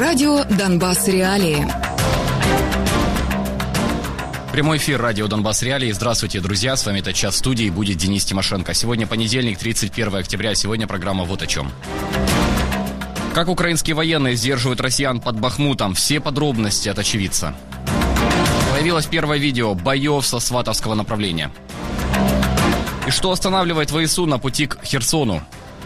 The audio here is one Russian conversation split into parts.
Радио «Донбасс Реалии». Прямой эфир радио «Донбасс Реалии». Здравствуйте, друзья. С вами этот час в студии будет Денис Тимошенко. Сегодня понедельник, 31 октября. Сегодня программа «Вот о чем». Как украинские военные сдерживают россиян под Бахмутом. Все подробности от очевидца. Появилось первое видео боев со сватовского направления. И что останавливает ВСУ на пути к Херсону?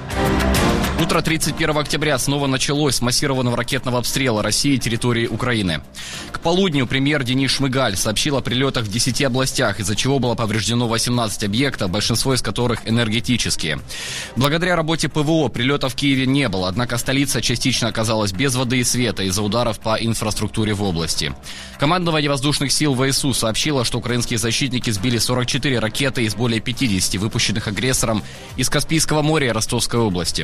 Утро 31 октября снова началось с массированного ракетного обстрела России и территории Украины. К полудню премьер Денис Шмыгаль сообщил о прилетах в 10 областях, из-за чего было повреждено 18 объектов, большинство из которых энергетические. Благодаря работе ПВО прилетов в Киеве не было, однако столица частично оказалась без воды и света из-за ударов по инфраструктуре в области. Командование воздушных сил ВСУ сообщило, что украинские защитники сбили 44 ракеты из более 50 выпущенных агрессором из Каспийского моря и Ростовской области.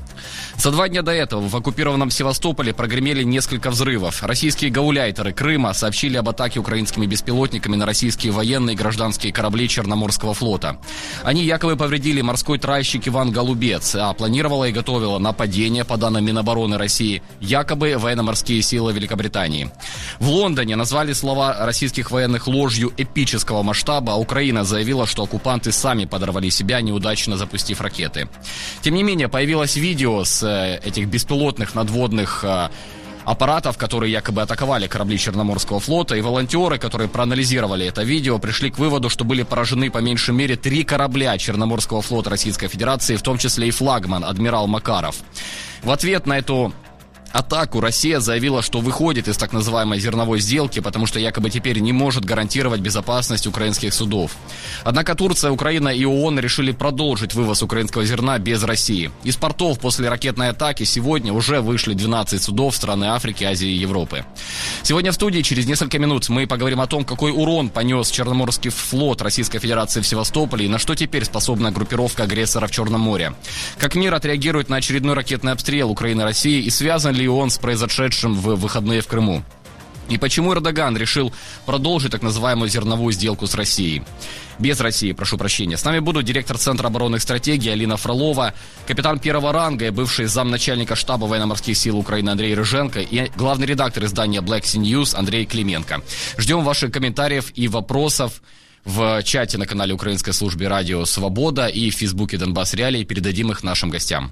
За 2 дня до этого в оккупированном Севастополе прогремели несколько взрывов. Российские гауляйтеры Крыма сообщили об атаке украинскими беспилотниками на российские военные и гражданские корабли Черноморского флота. Они якобы повредили морской тральщик Иван Голубец, а планировала и готовила нападение, по данным Минобороны России, якобы военно-морские силы Великобритании. В Лондоне назвали слова российских военных ложью эпического масштаба, а Украина заявила, что оккупанты сами подорвали себя, неудачно запустив ракеты. Тем не менее, появилось видео с этих беспилотных надводных аппаратов, которые якобы атаковали корабли Черноморского флота, и волонтеры, которые проанализировали это видео, пришли к выводу, что были поражены по меньшей мере 3 корабля Черноморского флота Российской Федерации, в том числе и флагман, адмирал Макаров. В ответ на эту атаку Россия заявила, что выходит из так называемой зерновой сделки, потому что якобы теперь не может гарантировать безопасность украинских судов. Однако Турция, Украина и ООН решили продолжить вывоз украинского зерна без России. Из портов после ракетной атаки сегодня уже вышли 12 судов страны Африки, Азии и Европы. Сегодня в студии через несколько минут мы поговорим о том, какой урон понес Черноморский флот Российской Федерации в Севастополе и на что теперь способна группировка агрессора в Черном море. Как мир отреагирует на очередной ракетный обстрел Украины и России и связан ли он с произошедшим в выходные в Крыму? И почему Эрдоган решил продолжить так называемую зерновую сделку с Россией? Без России, прошу прощения. С нами будут директор Центра оборонных стратегий Алина Фролова, капитан первого ранга и бывший замначальника штаба военно-морских сил Украины Андрей Рыженко и главный редактор издания Black Sea News Андрей Клименко. Ждем ваших комментариев и вопросов в чате на канале Украинской службы радио «Свобода» и в Фейсбуке «Донбасс Реалии». Передадим их нашим гостям.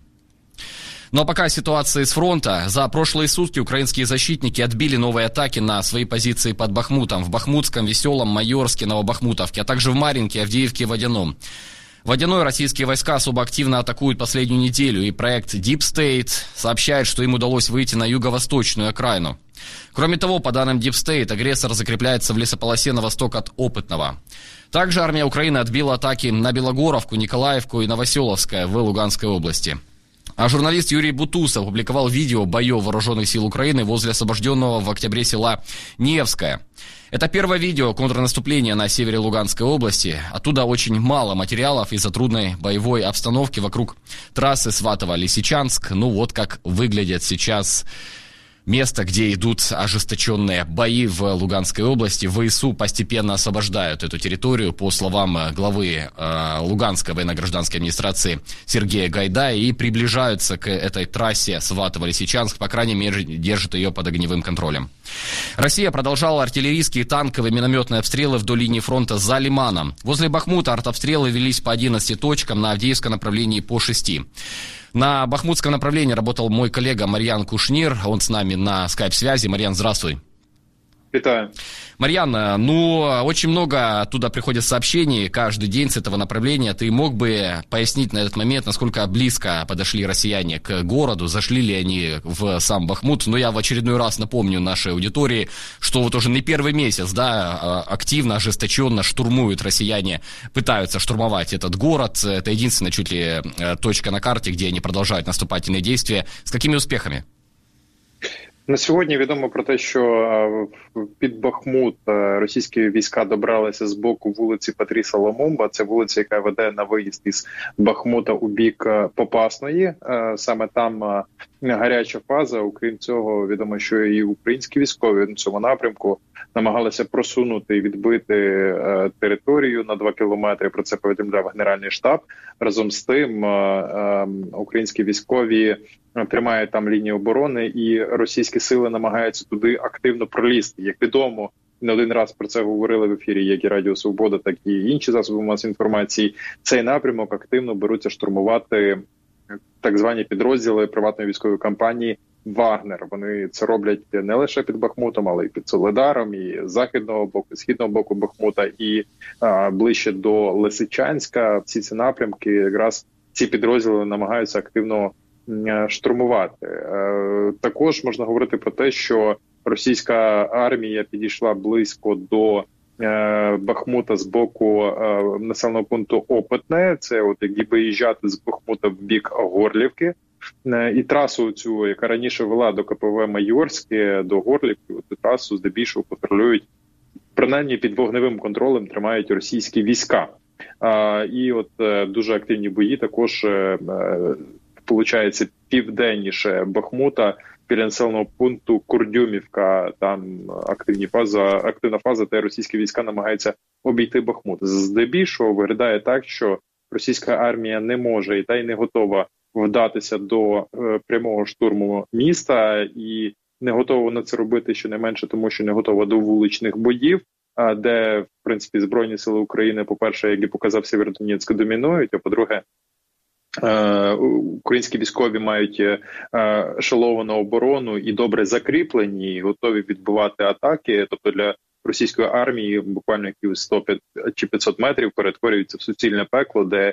Но пока ситуация с фронта. За прошлые сутки украинские защитники отбили новые атаки на свои позиции под Бахмутом, в Бахмутском, Веселом, Майорске, Новобахмутовке, а также в Марьинке, Авдеевке и Водяном. Водяной российские войска особо активно атакуют последнюю неделю, и проект Deep State сообщает, что им удалось выйти на юго-восточную окраину. Кроме того, по данным Deep State, агрессор закрепляется в лесополосе на восток от Опытного. Также армия Украины отбила атаки на Белогоровку, Николаевку и Новоселовское в Луганской области. А журналист Юрий Бутусов опубликовал видео боев вооруженных сил Украины возле освобожденного в октябре села Невское. Это первое видео контрнаступления на севере Луганской области. Оттуда очень мало материалов из-за трудной боевой обстановки вокруг трассы Сватово-Лисичанск. Ну вот как выглядит сейчас место, где идут ожесточенные бои в Луганской области. ВСУ постепенно освобождают эту территорию, по словам главы Луганской военно-гражданской администрации Сергея Гайдая, и приближаются к этой трассе Сватово-Лисичанск, по крайней мере, держат ее под огневым контролем. Россия продолжала артиллерийские, танковые, минометные обстрелы вдоль линии фронта за Лиманом. Возле Бахмута артобстрелы велись по 11 точкам, на Авдеевском направлении по 6. На бахмутском направлении работал мой коллега Марьян Кушнир, он с нами на скайп-связи. Марьян, здравствуй. Витаю. Марьян, очень много оттуда приходит сообщений каждый день с этого направления. Ты мог бы пояснить на этот момент, насколько близко подошли россияне к городу, зашли ли они в сам Бахмут? Но я в очередной раз напомню нашей аудитории, что вот уже не первый месяц, активно, ожесточенно штурмуют россияне, пытаются штурмовать этот город. Это единственная чуть ли точка на карте, где они продолжают наступательные действия. С какими успехами? На сьогодні відомо про те, що під Бахмут російські війська добралися з боку вулиці Патріса Лумумба. Це вулиця, яка веде на виїзд із Бахмута у бік Попасної. Саме там гаряча фаза. Окрім цього, відомо, що і українські військові на цьому напрямку намагалися просунути і відбити територію на 2 кілометри. Про це повідомляв Генеральний штаб. Разом з тим, українські військові тримають там лінію оборони, і російські сили намагаються туди активно пролізти. Як відомо, не один раз про це говорили в ефірі, як і Радіо Свобода, так і інші засоби масової інформації. Цей напрямок активно беруться штурмувати так звані підрозділи приватної військової компанії «Вагнер». Вони це роблять не лише під Бахмутом, але й під Солидаром, і з західного боку, і східного боку Бахмута, і ближче до Лисичанська. Всі ці напрямки, якраз ці підрозділи намагаються активно штурмувати. Також можна говорити про те, що російська армія підійшла близько до Бахмута з боку населеного пункту Опитне. Це от як виїжджати з Бахмута в бік Горлівки. І трасу цю, яка раніше вела до КПВ Майорське, до Горлівки, цю трасу здебільшого контролюють, принаймні під вогневим контролем тримають російські війська. І от дуже активні бої також получається південніше Бахмута, біля населеного пункту Курдюмівка. Там активна фаза, де російські війська намагаються обійти Бахмут. Здебільшого виглядає так, що російська армія не може і та й не готова вдатися до прямого штурму міста, і не готова на це робити щонайменше, тому що не готова до вуличних боїв, де, в принципі, Збройні сили України, по-перше, як і показав Сєвєродонецьк, домінують, а по-друге, українські військові мають ешеловану оборону і добре закріплені, і готові відбивати атаки. Тобто для російської армії буквально якісь 100 чи 500 метрів перетворюється в суцільне пекло, де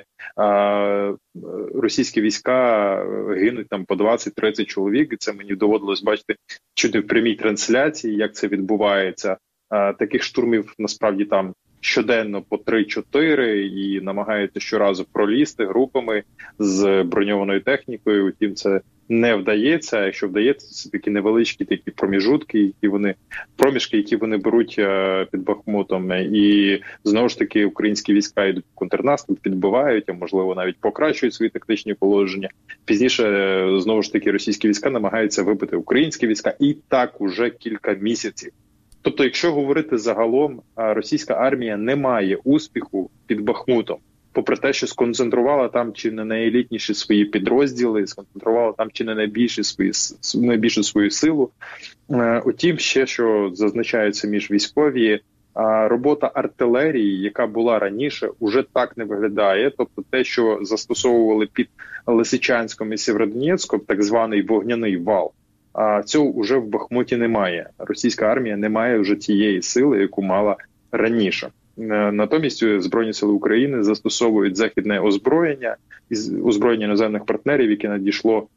російські війська гинуть там по 20-30 чоловік. І це мені доводилось бачити чути в прямій трансляції, як це відбувається. Таких штурмів насправді там щоденно по 3-4 і намагаються щоразу пролізти групами з броньованою технікою. Утім, це не вдається. Якщо вдається, це такі невеличкі такі проміжки, які вони беруть під Бахмутом. І знову ж таки українські війська йдуть в контрнаступ, підбивають, а можливо навіть покращують свої тактичні положення. Пізніше знову ж таки російські війська намагаються вибити українські війська, і так уже кілька місяців. Тобто, якщо говорити загалом, російська армія не має успіху під Бахмутом, попри те, що сконцентрувала там чи не найелітніші свої підрозділи, сконцентрувала там чи не найбільшу свою силу. Утім, ще що зазначаються між військові, робота артилерії, яка була раніше, уже так не виглядає. Тобто те, що застосовували під Лисичанськом і Сєвєродонецьком, так званий вогняний вал, цього вже в Бахмуті немає. Російська армія не має вже тієї сили, яку мала раніше. Натомість Збройні сили України застосовують західне озброєння іноземних партнерів, яке надійшло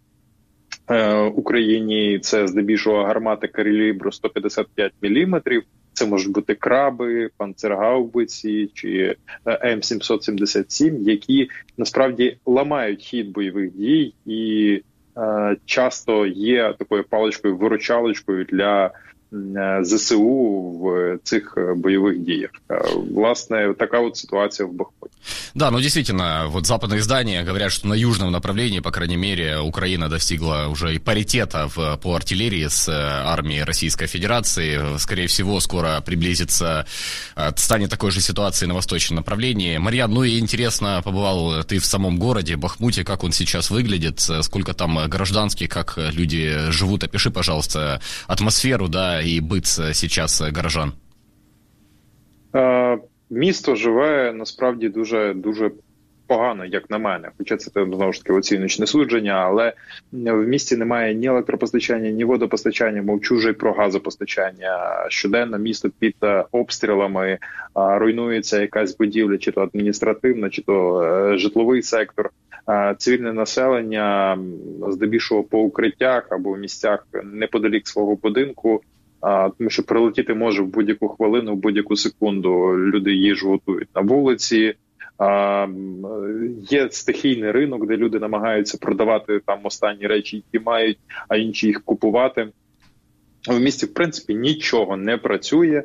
Україні. Це здебільшого гармати калібру 155 мм. Це можуть бути краби, панцергаубиці чи М777, які насправді ламають хід бойових дій і часто є такою паличкою-виручалочкою для ЗСУ в цих боевых діях. Власне, такая вот ситуация в Бахмуте. Да, ну действительно, вот западные издания говорят, что на южном направлении, по крайней мере, Украина достигла уже и паритета по артиллерии с армией Российской Федерации. Скорее всего, скоро приблизится, станет такой же ситуацией на восточном направлении. Марьян, ну и интересно, побывал ты в самом городе Бахмуте, как он сейчас выглядит, сколько там гражданских, как люди живут. Опиши, пожалуйста, атмосферу, да, і бит зараз горожан. Місто живе насправді дуже погано, як на мене. Хоча це, знову ж таки, оціночне судження, але в місті немає ні електропостачання, ні водопостачання, мовчу вже й про газопостачання. Щоденно місто під обстрілами, руйнується якась будівля, чи то адміністративна, чи то житловий сектор. Цивільне населення здебільшого по укриттях або в місцях неподалік свого будинку, тому що прилетіти може в будь-яку хвилину, в будь-яку секунду. Люди їжу готують на вулиці. Є стихійний ринок, де люди намагаються продавати там останні речі, які мають, а інші їх купувати. В місті, в принципі, нічого не працює.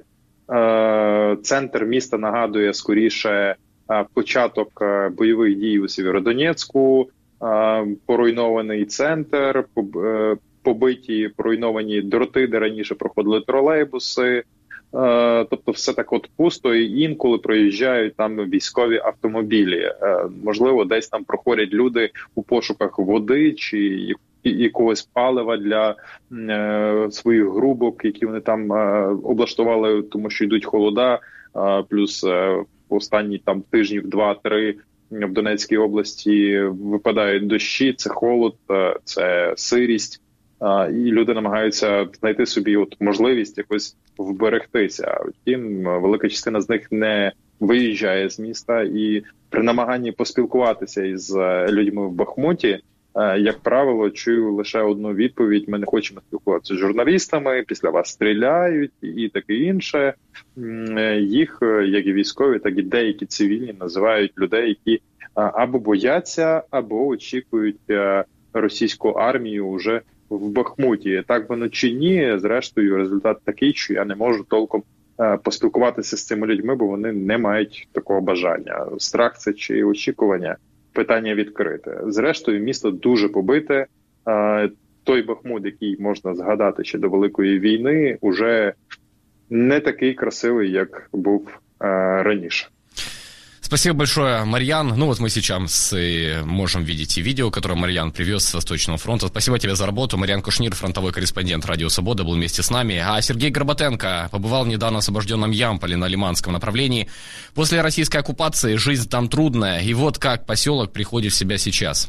Центр міста нагадує скоріше початок бойових дій у Сєвєродонецьку, поруйнований центр, побиті, поруйновані дроти, де раніше проходили тролейбуси. Тобто все так от пусто, і інколи проїжджають там військові автомобілі. Можливо, десь там проходять люди у пошуках води чи якогось палива для своїх грубок, які вони там облаштували, тому що йдуть холода, плюс останні там тижнів 2-3 в Донецькій області випадають дощі, це холод, це сирість, і люди намагаються знайти собі от можливість якось вберегтися. Втім, велика частина з них не виїжджає з міста, і при намаганні поспілкуватися із людьми в Бахмуті, як правило, чую лише одну відповідь: ми не хочемо спілкуватися з журналістами, після вас стріляють і таке інше. Їх, як і військові, так і деякі цивільні, називають людей, які або бояться, або очікують російську армію вже в Бахмуті. Так воно чи ні, зрештою, результат такий, що я не можу толком поспілкуватися з цими людьми, бо вони не мають такого бажання. Страх це чи очікування? Питання відкрите. Зрештою, місто дуже побите. Той Бахмут, який можна згадати ще до Великої війни, уже не такий красивий, як був раніше. Спасибо большое, Марьян. Ну вот мы сейчас можем видеть и видео, которое Марьян привез с Восточного фронта. Спасибо тебе за работу. Марьян Кушнир, фронтовой корреспондент «Радио Свобода», был вместе с нами. А Сергей Горбатенко побывал в недавно освобожденном Ямполе на Лиманском направлении. После российской оккупации жизнь там трудная. И вот как поселок приходит в себя сейчас.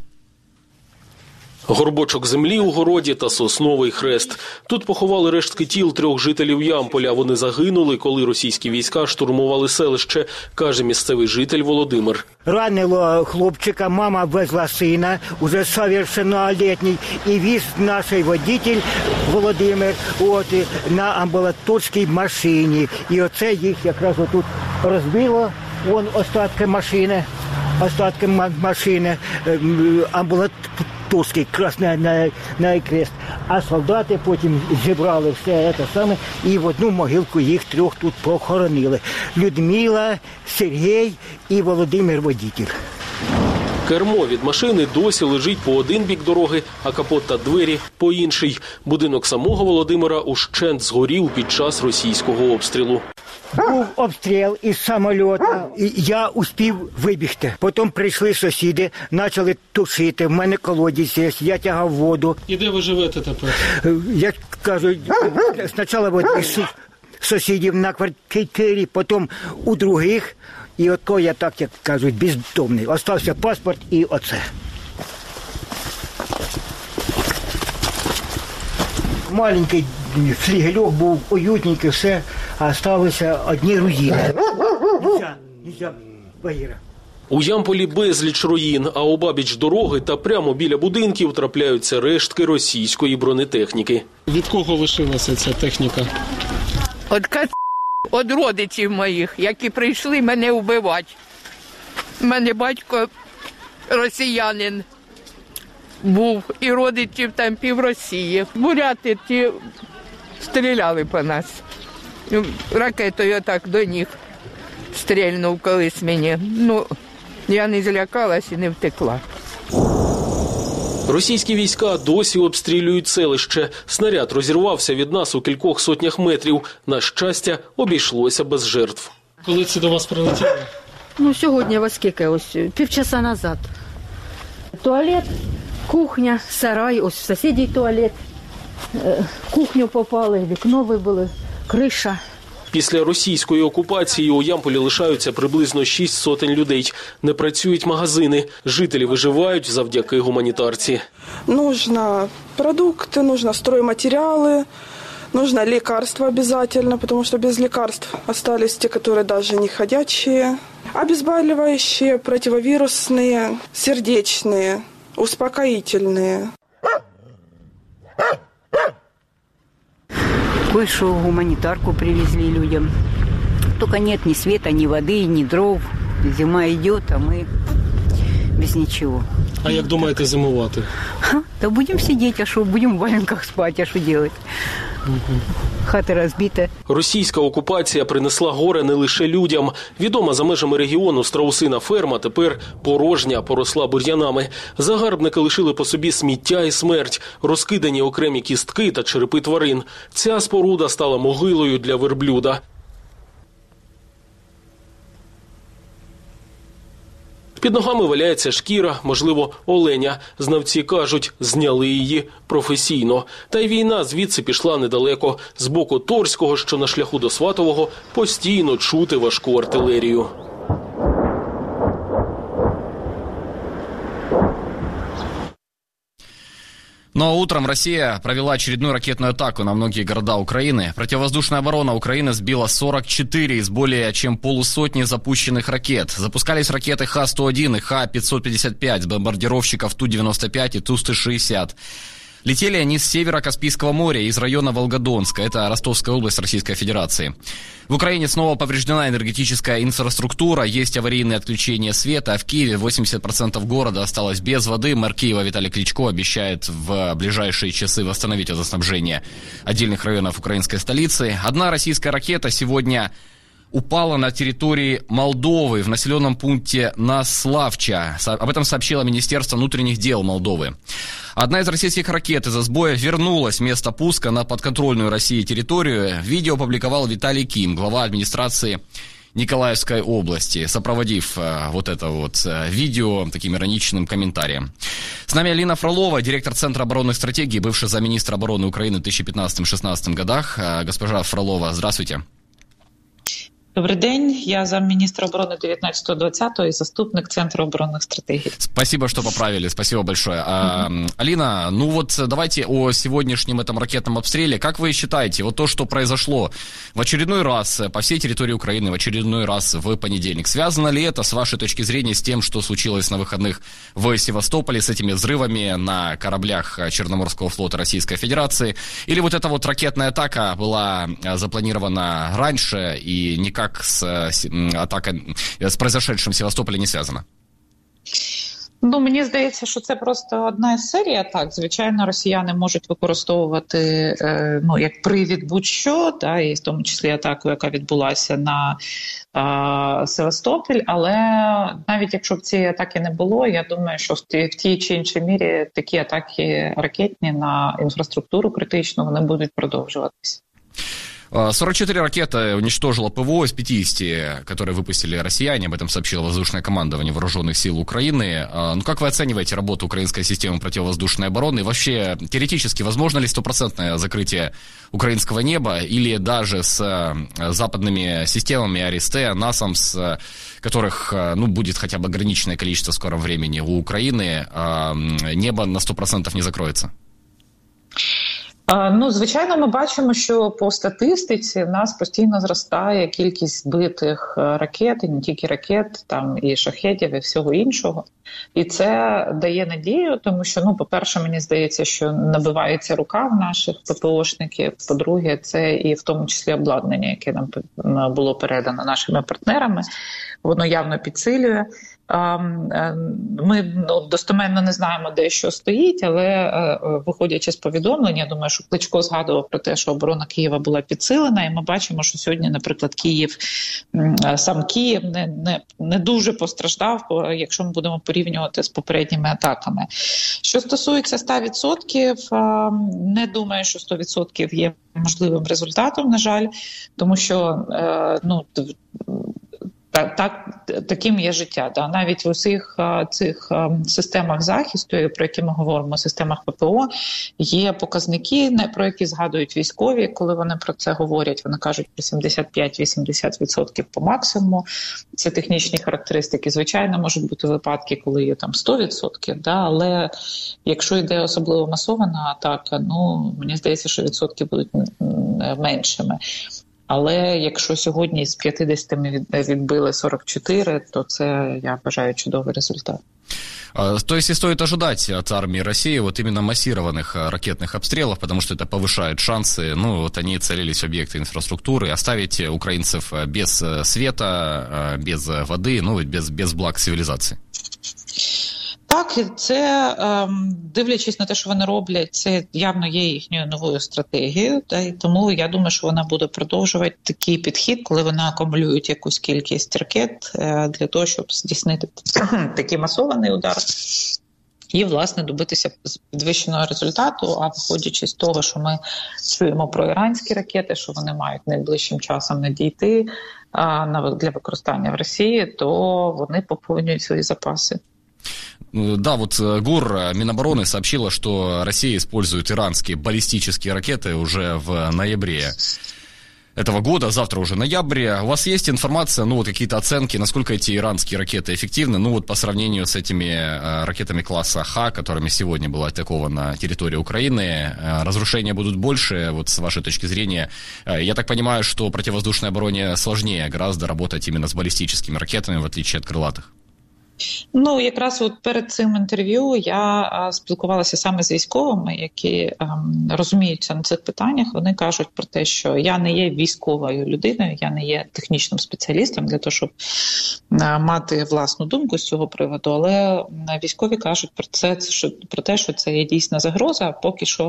Горбочок землі у городі та сосновий хрест. Тут поховали рештки тіл 3 жителів Ямполя. Вони загинули, коли російські війська штурмували селище, каже місцевий житель Володимир. Ранило хлопчика, мама везла сина, уже совершеннолетний, і віз наш водитель Володимир на амбулаторській машині. І оце їх якраз отут розбило, вон остатки машини, амбулаторський красний крест. А солдати потім зібрали все це саме і в одну могилку їх 3 тут похоронили. Людмила, Сергій і Володимир водитель. Кермо від машини досі лежить по один бік дороги, а капот та двері – по інший. Будинок самого Володимира ущент згорів під час російського обстрілу. Був обстріл із самольота, і я успів вибігти. Потім прийшли сусіди, почали тушити, в мене колодязь є, я тягав воду. І де ви живете тепер? Я кажу, спочатку із сусідів на квартирі, потім у других. І ото я, так як кажуть, бездомний. Остався паспорт і оце. Маленький флігельок був, уютненький, все, а залишилися одні руїни. Нельзя, Багіра. У Ямполі безліч руїн, а обабіч дороги та прямо біля будинків трапляються рештки російської бронетехніки. Від кого лишилася ця техніка? Від родичів моїх, які прийшли мене вбивати. У мене батько росіянин був, і родичів там пів Росії. Буряти ті стріляли по нас. Ракетою так до них стрільнув колись мені. Я не злякалась і не втекла. Російські війська досі обстрілюють селище. Снаряд розірвався від нас у кількох сотнях метрів. На щастя, обійшлося без жертв. Коли це до вас прилетіло? Сьогодні, ось скільки, півчаса назад. Туалет, кухня, сарай, ось сусідів туалет. Кухню попали, вікно вибили, криша. Після російської окупації у Ямполі лишаються приблизно 6 сотень людей. Не працюють магазини. Жителі виживають завдяки гуманітарці. Нужно продукты, нужно стройматериалы, нужно лекарства обязательно, потому что без лекарств остались те, которые даже не ходячие. Обезболивающие, противовирусные, сердечные, успокоительные. Кое-что гуманитарку привезли людям. Только нет ни света, ни воды, ни дров. Зима идет, а мы без ничего. А як думаєте зимувати? Да будем сидеть, а что, будем в валенках спать, а что делать? Хати розбиті. Російська окупація принесла горе не лише людям. Відома за межами регіону страусина ферма тепер порожня, поросла бур'янами. Загарбники лишили по собі сміття і смерть, розкидані окремі кістки та черепи тварин. Ця споруда стала могилою для верблюда. Під ногами валяється шкіра, можливо, оленя. Знавці кажуть, зняли її професійно. Та й війна звідси пішла недалеко. З боку Торського, що на шляху до Сватового, постійно чути важку артилерію. Ну а утром Россия провела очередную ракетную атаку на многие города Украины. Противовоздушная оборона Украины сбила 44 из более чем полусотни запущенных ракет. Запускались ракеты Х-101 и Х-555 с бомбардировщиков Ту-95 и Ту-160. Летели они с севера Каспийского моря, из района Волгодонска, это Ростовская область Российской Федерации. В Украине снова повреждена энергетическая инфраструктура, есть аварийные отключения света, а в Киеве 80% города осталось без воды. Мэр Киева Виталий Кличко обещает в ближайшие часы восстановить водоснабжение отдельных районов украинской столицы. Одна российская ракета сегодня упала на территории Молдовы в населенном пункте Наславча. Об этом сообщило Министерство внутренних дел Молдовы. Одна из российских ракет из-за сбоя вернулась в место пуска на подконтрольную России территорию. Видео опубликовал Виталий Ким, глава администрации Николаевской области, сопроводив вот это вот видео таким ироничным комментарием. С нами Алина Фролова, директор Центра оборонных стратегий, бывший замминистра обороны Украины в 2015-2016 годах. Госпожа Фролова, здравствуйте. Добрий день, я замминистра обороны 19-20 и заступник Центра оборонных стратегий. Спасибо, что поправили, спасибо большое. Алина, ну вот давайте о сегодняшнем этом ракетном обстреле. Как вы считаете, вот то, что произошло в очередной раз по всей территории Украины, в очередной раз в понедельник, связано ли это, с вашей точки зрения, с тем, что случилось на выходных в Севастополе, с этими взрывами на кораблях Черноморского флота Российской Федерации? Или вот эта вот ракетная атака была запланирована раньше и никак с атакой, с произошедшим в Севастополі не зв'язано? Ну, мені здається, що це просто одна із серій атак. Звичайно, росіяни можуть використовувати як привід будь-що, да, і в тому числі атаку, яка відбулася на Севастополь, але навіть якщо б цієї атаки не було, я думаю, що в тій чи іншій мірі такі атаки ракетні на інфраструктуру критичну, вони будуть продовжуватися. 44 ракеты уничтожило ПВО из 50, которые выпустили россияне, об этом сообщило воздушное командование вооруженных сил Украины. Ну, как вы оцениваете работу украинской системы противовоздушной обороны? И вообще, теоретически, возможно ли стопроцентное закрытие украинского неба или даже с западными системами Аристе, НАСАМС, которых, будет хотя бы ограниченное количество в скором времени у Украины, небо на 100% не закроется? Звичайно, ми бачимо, що по статистиці в нас постійно зростає кількість збитих ракет, і не тільки ракет, там і шахедів, і всього іншого. І це дає надію, тому що, по-перше, мені здається, що набивається рука в наших ППОшників. По-друге, це і в тому числі обладнання, яке нам було передано нашими партнерами, воно явно підсилює. Ми достеменно не знаємо, де що стоїть, але виходячи з повідомлення, я думаю, що Кличко згадував про те, що оборона Києва була підсилена, і ми бачимо, що сьогодні, наприклад, сам Київ не дуже постраждав, якщо ми будемо порівнювати з попередніми атаками. Що стосується 100%, не думаю, що 100% є можливим результатом, на жаль, тому що, таким є життя. Да? Навіть в усіх цих системах захисту, про які ми говоримо, системах ППО, є показники, про які згадують військові, коли вони про це говорять. Вони кажуть про 75-80% по максимуму. Це технічні характеристики. Звичайно, можуть бути випадки, коли є там 100%, да? Але якщо йде особливо масована атака, мені здається, що відсотки будуть меншими. Але якщо сьогодні з 50 ми відбили 44, то це, я вважаю, чудовий результат. То есть и стоит ожидать от армии России вот именно массированных ракетных обстрелов, потому что это повышает шансы, они целились в объекты инфраструктуры, оставить украинцев без света, без воды, без благ цивилизации. Так, це, дивлячись на те, що вони роблять, це явно є їхньою новою стратегією, і тому я думаю, що вона буде продовжувати такий підхід, коли вони акумулюють якусь кількість ракет для того, щоб здійснити такий масований удар і, власне, добитися підвищеного результату. А виходячи з того, що ми чуємо про іранські ракети, що вони мають найближчим часом надійти для використання в Росії, то вони поповнюють свої запаси. Да, вот ГУР Минобороны сообщила, что Россия использует иранские баллистические ракеты уже в ноябре этого года, завтра уже ноябрь. У вас есть информация, ну вот какие-то оценки, насколько эти иранские ракеты эффективны, ну вот по сравнению с этими ракетами класса Х, которыми сегодня была атакована территория Украины, разрушения будут больше, вот с вашей точки зрения? Я так понимаю, что противовоздушной обороне сложнее гораздо работать именно с баллистическими ракетами, в отличие от крылатых. Ну, якраз от перед цим інтерв'ю я спілкувалася саме з військовими, які розуміються на цих питаннях. Вони кажуть про те, що я не є військовою людиною, я не є технічним спеціалістом для того, щоб мати власну думку з цього приводу, але військові кажуть про те, що це є дійсна загроза. Поки що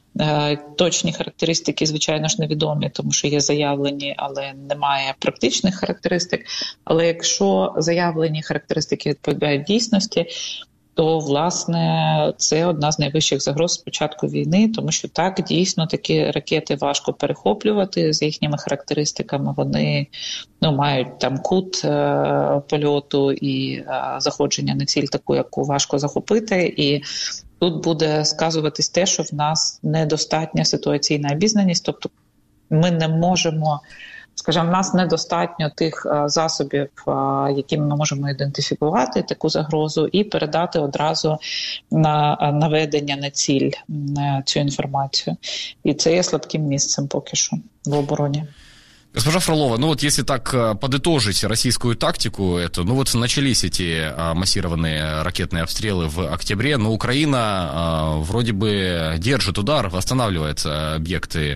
точні характеристики, звичайно ж, невідомі, тому що є заявлені, але немає практичних характеристик. Але якщо заявлені характеристики відповідають дійсності, то, власне, це одна з найвищих загроз з початку війни, тому що так, дійсно, такі ракети важко перехоплювати, з їхніми характеристиками вони мають там кут польоту і заходження на ціль таку, яку важко захопити, і тут буде сказуватись те, що в нас недостатня ситуаційна обізнаність, тобто ми не можемо, скажімо, в нас недостатньо тих засобів, якими ми можемо ідентифікувати таку загрозу і передати одразу на наведення на ціль цю інформацію. І це є слабким місцем поки що в обороні. Госпожа Фролова, ну вот если так подытожить российскую тактику, ну вот начались эти массированные ракетные обстрелы в октябре, но Украина вроде бы держит удар, восстанавливает объекты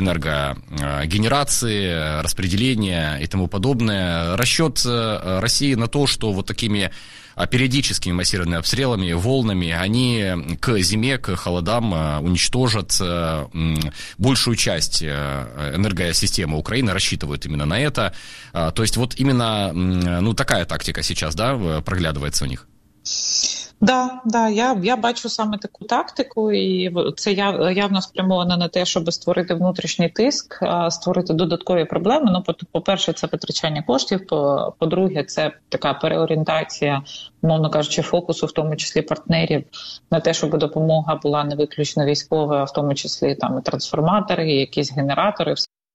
энергогенерации, распределения и тому подобное. Расчет России на то, что вот такими периодическими массированными обстрелами, волнами, они к зиме, к холодам уничтожат большую часть энергосистемы Украины, рассчитывают именно на это. То есть вот именно такая тактика сейчас, да, проглядывается у них? Да, я бачу саме таку тактику, і це явно спрямовано на те, щоб створити внутрішній тиск, створити додаткові проблеми. Ну, по-перше, це витрачання коштів, по-друге, це така переорієнтація, умовно кажучи, фокусу, в тому числі партнерів, на те, щоб допомога була не виключно військова, а в тому числі там і трансформатори, і якісь генератори,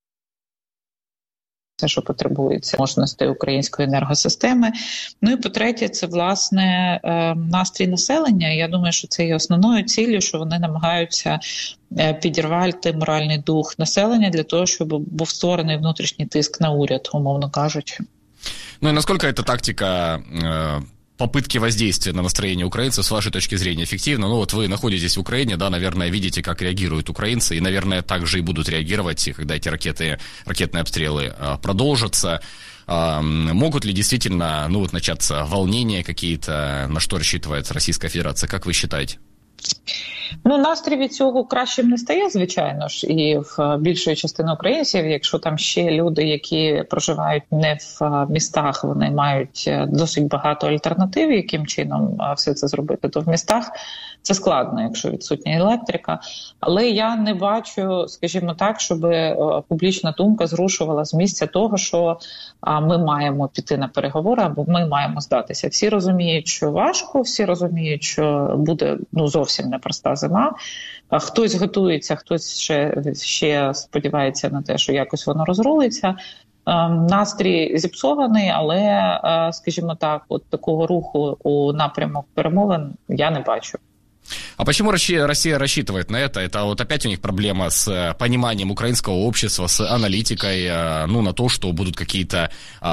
все, що потребується можливостей української енергосистеми. Ну і по-третє, це, власне, настрій населення. Я думаю, що це є основною ціллю, що вони намагаються підірвати моральний дух населення для того, щоб був створений внутрішній тиск на уряд, умовно кажучи. Ну и насколько эта тактика попытки воздействия на настроение украинцев, с вашей точки зрения, эффективно? Ну вот вы находитесь в Украине, да, наверное, видите, как реагируют украинцы, и, наверное, также и будут реагировать, когда эти ракетные обстрелы продолжатся. Могут ли действительно, начаться волнения какие-то, на что рассчитывает Российская Федерация? Как вы считаете? Настрій від цього кращим не стає, звичайно ж, і в більшої частини українців, якщо там ще люди, які проживають не в містах, вони мають досить багато альтернатив, яким чином все це зробити, то в містах це складно, якщо відсутня електрика. Але я не бачу, скажімо так, щоб публічна думка зрушувала з місця того, що ми маємо піти на переговори або ми маємо здатися. Всі розуміють, що важко, всі розуміють, що буде зовсім непроста зима. Хтось готується, хтось ще сподівається на те, що якось воно розрулиться. Настрій зіпсований, але, скажімо так, от такого руху у напрямок перемовин я не бачу. А почему Россия рассчитывает на это? Это вот опять у них проблема с пониманием украинского общества, с аналитикой, на то, что будут какие-то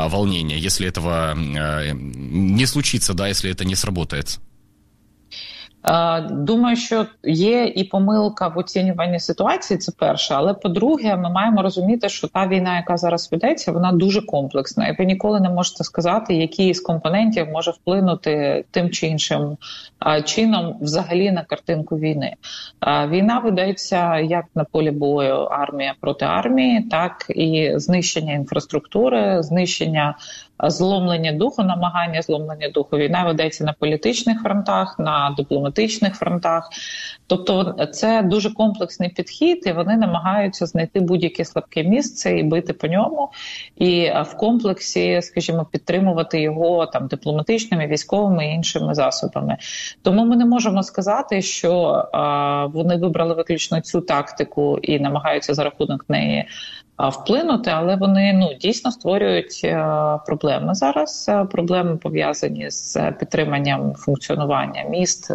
волнения, если этого не случится, да, если это не сработает? Думаю, що є і помилка в оцінюванні ситуації, це перше. Але по-друге, ми маємо розуміти, що та війна, яка зараз ведеться, вона дуже комплексна. І ви ніколи не можете сказати, який з компонентів може вплинути тим чи іншим чином взагалі на картинку війни. Війна ведеться як на полі бою армія проти армії, так і знищення інфраструктури, знищення, зломлення духу, намагання зломлення духу. Війна ведеться на політичних фронтах, на дипломатичних фронтах. Тобто це дуже комплексний підхід, і вони намагаються знайти будь-яке слабке місце і бити по ньому. І в комплексі, скажімо, підтримувати його там дипломатичними, військовими і іншими засобами. Тому ми не можемо сказати, що вони вибрали виключно цю тактику і намагаються за рахунок неї вплинути, але вони дійсно створюють проблеми зараз. Проблеми пов'язані з підтриманням функціонування міст,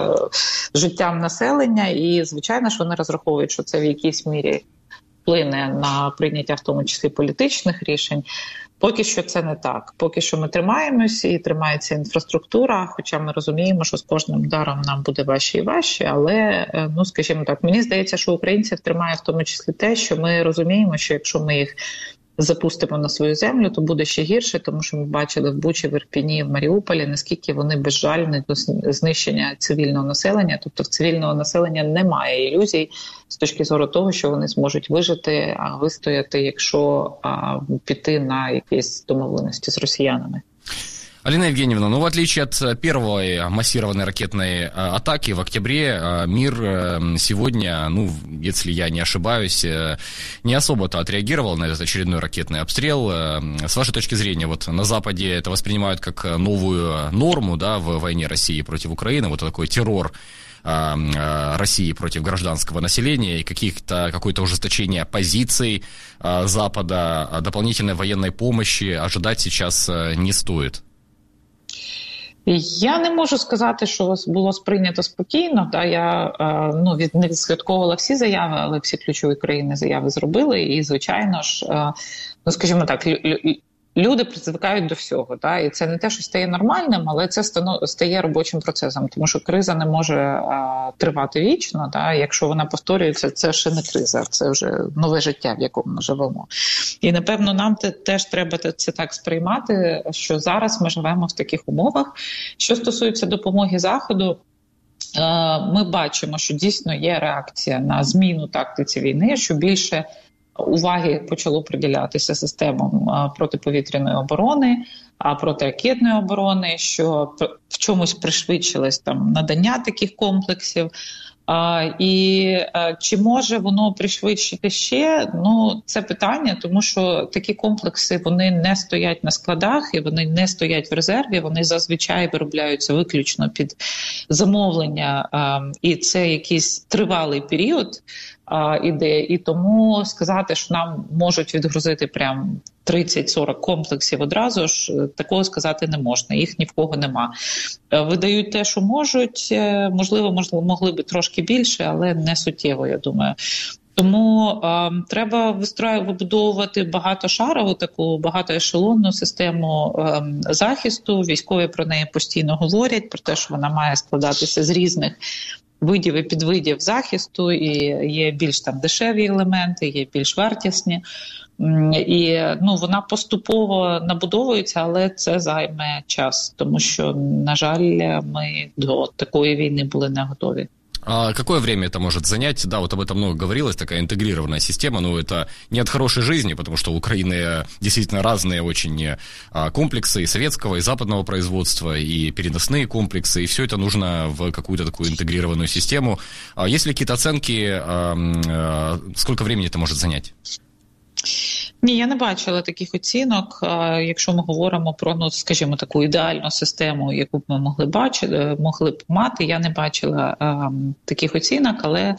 життям населення. І, звичайно ж, вони розраховують, що це в якійсь мірі вплине на прийняття, в тому числі, політичних рішень. Поки що це не так. Поки що ми тримаємося і тримається інфраструктура, хоча ми розуміємо, що з кожним ударом нам буде важче і важче, але, скажімо так, мені здається, що українців тримає в тому числі те, що ми розуміємо, що якщо ми їх запустимо на свою землю, то буде ще гірше, тому що ми бачили в Бучі, в Ірпіні, в Маріуполі, наскільки вони безжальні до знищення цивільного населення. Тобто в цивільного населення немає ілюзій з точки зору того, що вони зможуть вижити, вистояти, якщо піти на якісь домовленості з росіянами. Алина Евгеньевна, в отличие от первой массированной ракетной атаки в октябре, мир сегодня, если я не ошибаюсь, не особо-то отреагировал на этот очередной ракетный обстрел. С вашей точки зрения, на Западе это воспринимают как новую норму, да, в войне России против Украины, такой террор России против гражданского населения и какое-то ужесточение позиций Запада, дополнительной военной помощи ожидать сейчас не стоит? Я не можу сказати, що було сприйнято спокійно. Я не відслідковувала всі заяви, але всі ключові країни заяви зробили. І, звичайно ж, скажімо так, люди звикають до всього. І це не те, що стає нормальним, але це стає робочим процесом. Тому що криза не може тривати вічно. Якщо вона повторюється, це ще не криза, це вже нове життя, в якому ми живемо. І, напевно, нам теж треба це так сприймати, що зараз ми живемо в таких умовах. Що стосується допомоги Заходу, ми бачимо, що дійсно є реакція на зміну тактиці війни, що більше уваги почало приділятися системам протиповітряної оборони, протиракетної оборони, що в чомусь пришвидшилось надання таких комплексів. І чи може воно пришвидшити ще? Це питання, тому що такі комплекси, вони не стоять на складах і вони не стоять в резерві, вони зазвичай виробляються виключно під замовлення, і це якийсь тривалий період іде, і тому сказати, що нам можуть відгрузити прям 30-40 комплексів одразу ж, такого сказати не можна, їх ні в кого нема. Видають те, що можуть, можливо, могли би трошки більше, але не суттєво, я думаю. Тому треба вибудовувати багатошарову, таку багатоешелонну систему захисту. Військові про неї постійно говорять, про те, що вона має складатися з різних видів і підвидів захисту, і є більш дешеві елементи, є більш вартісні. І вона поступово набудовується, але це займе час, тому що, на жаль, ми до такої війни були не готові. А какое время это может занять? Да, об этом много говорилось, такая интегрированная система, но это не от хорошей жизни, потому что у Украины действительно разные очень комплексы и советского, и западного производства, и переносные комплексы, и все это нужно в какую-то такую интегрированную систему. Есть ли какие-то оценки, сколько времени это может занять? Ні, я не бачила таких оцінок. Якщо ми говоримо про, скажімо, таку ідеальну систему, яку б ми могли б мати, я не бачила таких оцінок, але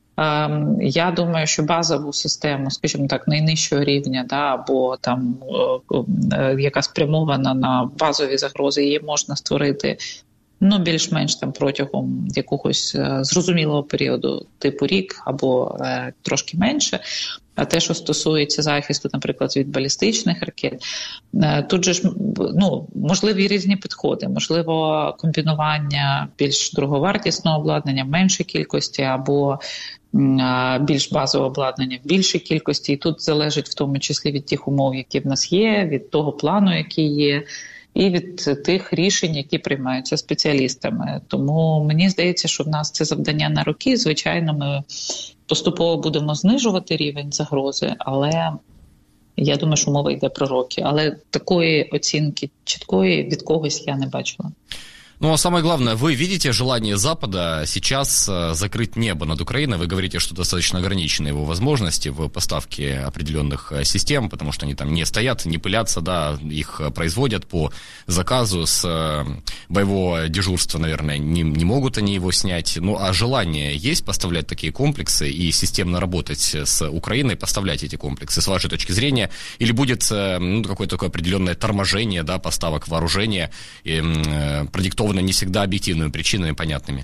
я думаю, що базову систему, скажімо так, найнижчого рівня, або яка спрямована на базові загрози, її можна створити більш-менш там протягом якогось зрозумілого періоду, типу рік або трошки менше. А те, що стосується захисту, наприклад, від балістичних ракет, тут же ж, можливі різні підходи, можливо, комбінування більш дороговартісного обладнання в меншій кількості або більш базового обладнання в більшій кількості. І тут залежить в тому числі від тих умов, які в нас є, від того плану, який є, і від тих рішень, які приймаються спеціалістами. Тому мені здається, що в нас це завдання на роки. Звичайно, ми поступово будемо знижувати рівень загрози, але я думаю, що мова йде про роки. Але такої оцінки чіткої від когось я не бачила. Ну, а самое главное, вы видите желание Запада сейчас закрыть небо над Украиной? Вы говорите, что достаточно ограничены его возможности в поставке определенных систем, потому что они там не стоят, не пылятся, да, их производят по заказу с боевого дежурства, наверное, не могут они его снять. Ну, а желание есть поставлять такие комплексы и системно работать с Украиной, поставлять эти комплексы, с вашей точки зрения? Или будет какое-то такое определенное торможение, да, поставок вооружения, продиктованное не всегда об'єктивними причинами понятними?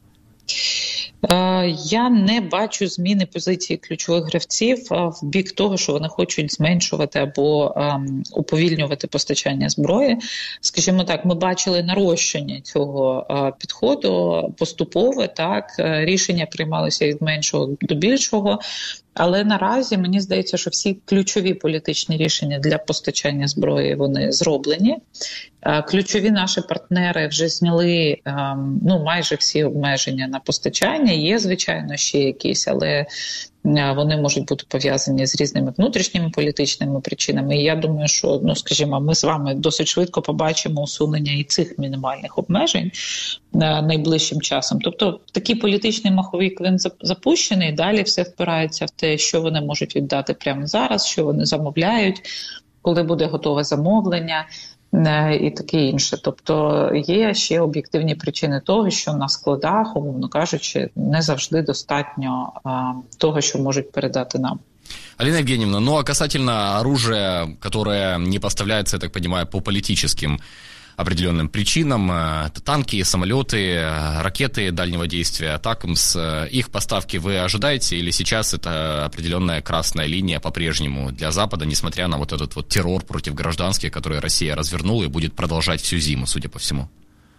Я не бачу зміни позиції ключових гравців в бік того, що вони хочуть зменшувати або уповільнювати постачання зброї. Скажімо так, ми бачили нарощення цього підходу поступове, так, рішення приймалися від меншого до більшого. Але наразі мені здається, що всі ключові політичні рішення для постачання зброї, вони зроблені. Ключові наші партнери вже зняли майже всі обмеження на постачання. Є, звичайно, ще якісь, але вони можуть бути пов'язані з різними внутрішніми політичними причинами. І я думаю, що, скажімо, ми з вами досить швидко побачимо усунення і цих мінімальних обмежень найближчим часом. Тобто такий політичний маховик, він запущений, далі все впирається в те, що вони можуть віддати прямо зараз, що вони замовляють, коли буде готове замовлення і таке інше. Тобто є ще об'єктивні причини того, що на складах, умовно кажучи, не завжди достатньо того, що можуть передати нам. Алина Евгеньевна, ну а касательно оружия, которое не поставляется, я так понимаю, по политическим определенным причинам, это танки, самолеты, ракеты дальнего действия, атакамс, их поставки вы ожидаете или сейчас это определенная красная линия по-прежнему для Запада, несмотря на вот этот вот террор против гражданских, который Россия развернула и будет продолжать всю зиму, судя по всему?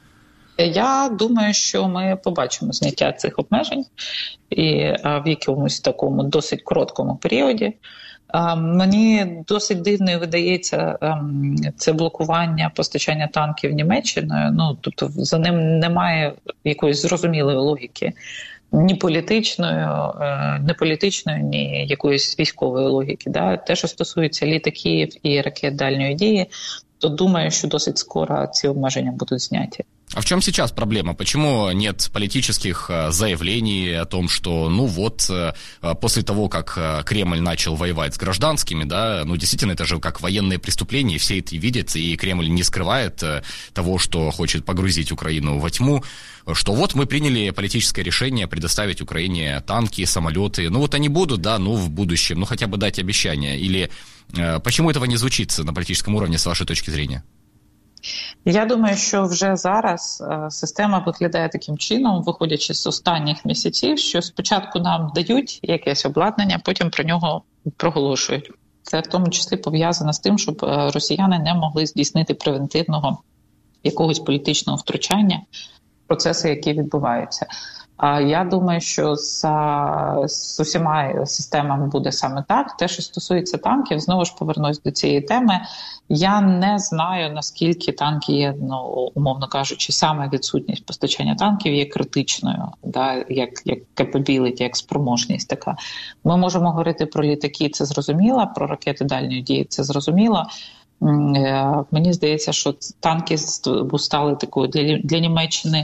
Я думаю, що ми побачимо зняття цих обмежень і в якомусь такому досить короткому періоді. Мені досить дивною видається це блокування постачання танків Німеччиною. Тобто за ним немає якоїсь зрозумілої логіки. Ні політичної, ні якоїсь військової логіки. Да? Те, що стосується літаків і ракет дальньої дії, то думаю, що досить скоро ці обмеження будуть зняті. А в чем сейчас проблема? Почему нет политических заявлений о том, что, после того, как Кремль начал воевать с гражданскими, да, действительно, это же как военные преступления, все это видят, и Кремль не скрывает того, что хочет погрузить Украину во тьму, что вот мы приняли политическое решение предоставить Украине танки, самолеты, они будут, да, в будущем, хотя бы дать обещания, или почему этого не звучит на политическом уровне, с вашей точки зрения? Я думаю, що вже зараз система виглядає таким чином, виходячи з останніх місяців, що спочатку нам дають якесь обладнання, потім про нього проголошують. Це в тому числі пов'язано з тим, щоб росіяни не могли здійснити превентивного якогось політичного втручання в процеси, які відбуваються. Я думаю, що з усіма системами буде саме так. Те, що стосується танків, знову ж повернусь до цієї теми. Я не знаю, наскільки танки є, умовно кажучи, саме відсутність постачання танків є критичною, да, як capability, як спроможність така. Ми можемо говорити про літаки, це зрозуміло, про ракети дальньої дії, це зрозуміло. Мені здається, що танки стали такою для Німеччини,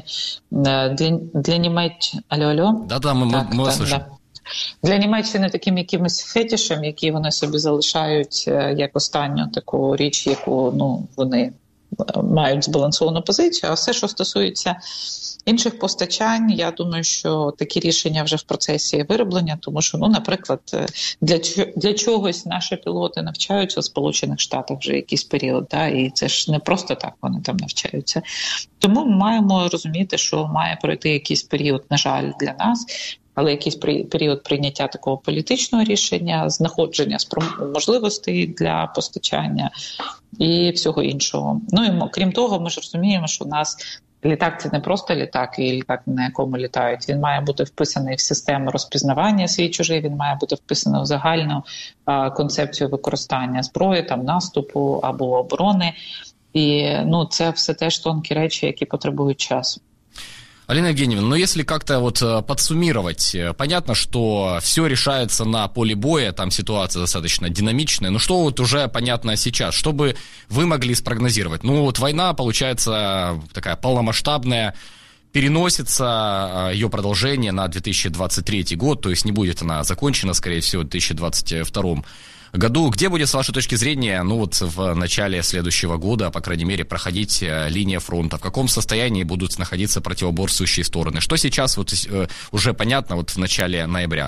для Німеччини... Алло? Да, ми вас слышимо. Да. Для Німеччини таким якимось фетішем, який вони собі залишають як останню таку річ, яку вони мають збалансовану позицію. А все, що стосується Інших постачань, я думаю, що такі рішення вже в процесі вироблення, тому що, наприклад, для чогось наші пілоти навчаються в Сполучених Штатах вже якийсь період, і це ж не просто так вони там навчаються. Тому ми маємо розуміти, що має пройти якийсь період, на жаль, для нас, але якийсь період прийняття такого політичного рішення, знаходження можливостей для постачання і всього іншого. І крім того, ми ж розуміємо, що у нас літак – це не просто літак, і літак, на якому літають. Він має бути вписаний в систему розпізнавання свій-чужий, він має бути вписаний в загальну концепцію використання зброї, наступу або оборони. І це все теж тонкі речі, які потребують часу. Алина Евгеньевна, если как-то подсуммировать, понятно, что все решается на поле боя, там ситуация достаточно динамичная, но что уже понятно сейчас, что бы вы могли спрогнозировать? Война, получается, такая полномасштабная, переносится ее продолжение на 2023 год, то есть не будет она закончена, скорее всего, в 2022 году. Где будет, с вашей точки зрения, в начале следующего года, по крайней мере, проходить линия фронта? В каком состоянии будут находиться противоборствующие стороны? Что сейчас уже понятно в начале ноября?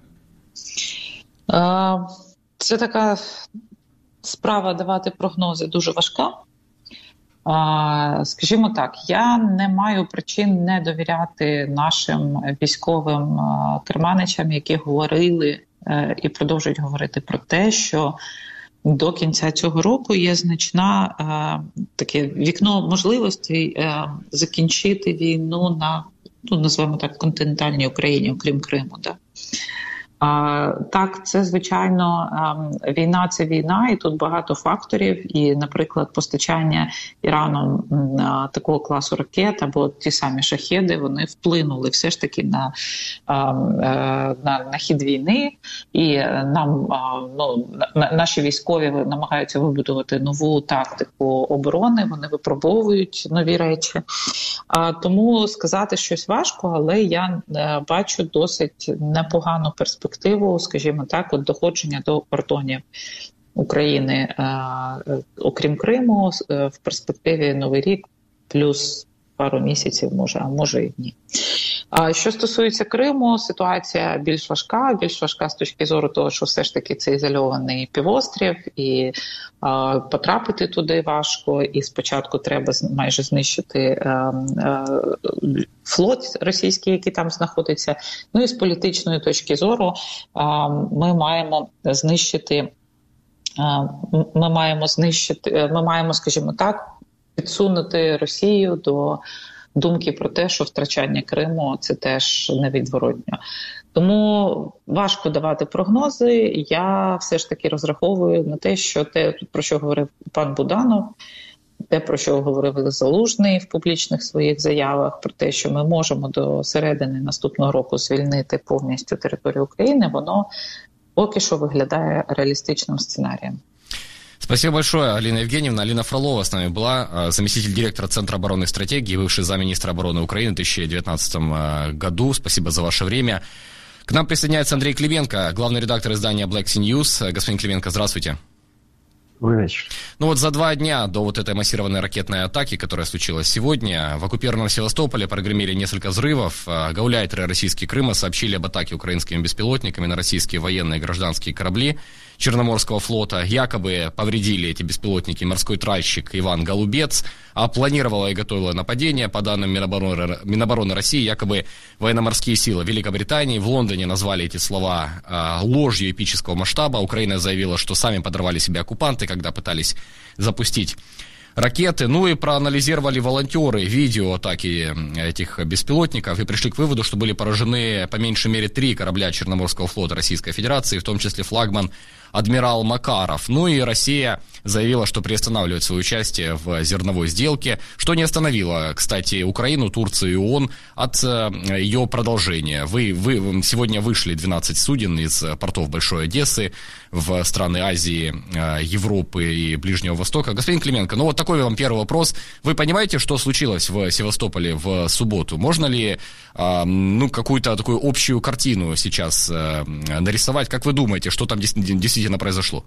Це така справа давати прогнози дуже важка. Скажімо так, я не маю причин не довіряти нашим військовим керманичам, які говорили і продовжують говорити про те, що до кінця цього року є значна таке вікно можливостей закінчити війну на, називаємо так, континентальній Україні, окрім Криму. Так, це, звичайно, війна – це війна, і тут багато факторів. І, наприклад, постачання Іраном такого класу ракет або ті самі шахеди, вони вплинули все ж таки на хід війни. І наші військові намагаються вибудувати нову тактику оборони, вони випробовують нові речі. Тому сказати щось важко, але я бачу досить непогану перспективу, скажімо так, доходження до кордонів України, окрім Криму, в перспективі Новий рік, плюс пару місяців, може і ні. Що стосується Криму, ситуація більш важка з точки зору того, що все ж таки це ізольований півострів, і потрапити туди важко, і спочатку треба майже знищити флот російський, який там знаходиться. І з політичної точки зору ми маємо, скажімо так, підсунути Росію до думки про те, що втрачання Криму – це теж невідворотньо. Тому важко давати прогнози. Я все ж таки розраховую на те, що про що говорив пан Буданов, те, про що говорив Залужний в публічних своїх заявах, про те, що ми можемо до середини наступного року звільнити повністю територію України, воно поки що виглядає реалістичним сценарієм. Спасибо большое, Алина Евгеньевна. Алина Фролова с нами была, заместитель директора Центра оборонной стратегии, бывший замминистра обороны Украины в 2019 году. Спасибо за ваше время. К нам присоединяется Андрей Клименко, главный редактор издания Black Sea News. Господин Клименко, здравствуйте. Добрый вечер. За 2 дня до этой массированной ракетной атаки, которая случилась сегодня, в оккупированном Севастополе прогремели несколько взрывов. Гауляйтеры российские Крыма сообщили об атаке украинскими беспилотниками на российские военные и гражданские корабли Черноморского флота. Якобы повредили эти беспилотники морской тральщик Иван Голубец, а планировала и готовила нападение. По данным Минобороны России, якобы военно-морские силы Великобритании в Лондоне назвали эти слова ложью эпического масштаба. Украина заявила, что сами подорвали себе оккупанты, когда пытались запустить ракеты. И проанализировали волонтеры видео атаки этих беспилотников и пришли к выводу, что были поражены по меньшей мере 3 корабля Черноморского флота Российской Федерации, в том числе флагман адмирал Макаров. И Россия заявила, что приостанавливает свое участие в зерновой сделке, что не остановило, кстати, Украину, Турцию и ООН от ее продолжения. Вы сегодня вышли 12 суден из портов Большой Одессы в страны Азии, Европы и Ближнего Востока. Господин Клименко, такой вам первый вопрос. Вы понимаете, что случилось в Севастополе в субботу? Можно ли какую-то такую общую картину сейчас нарисовать? Как вы думаете, что там действительно произошло?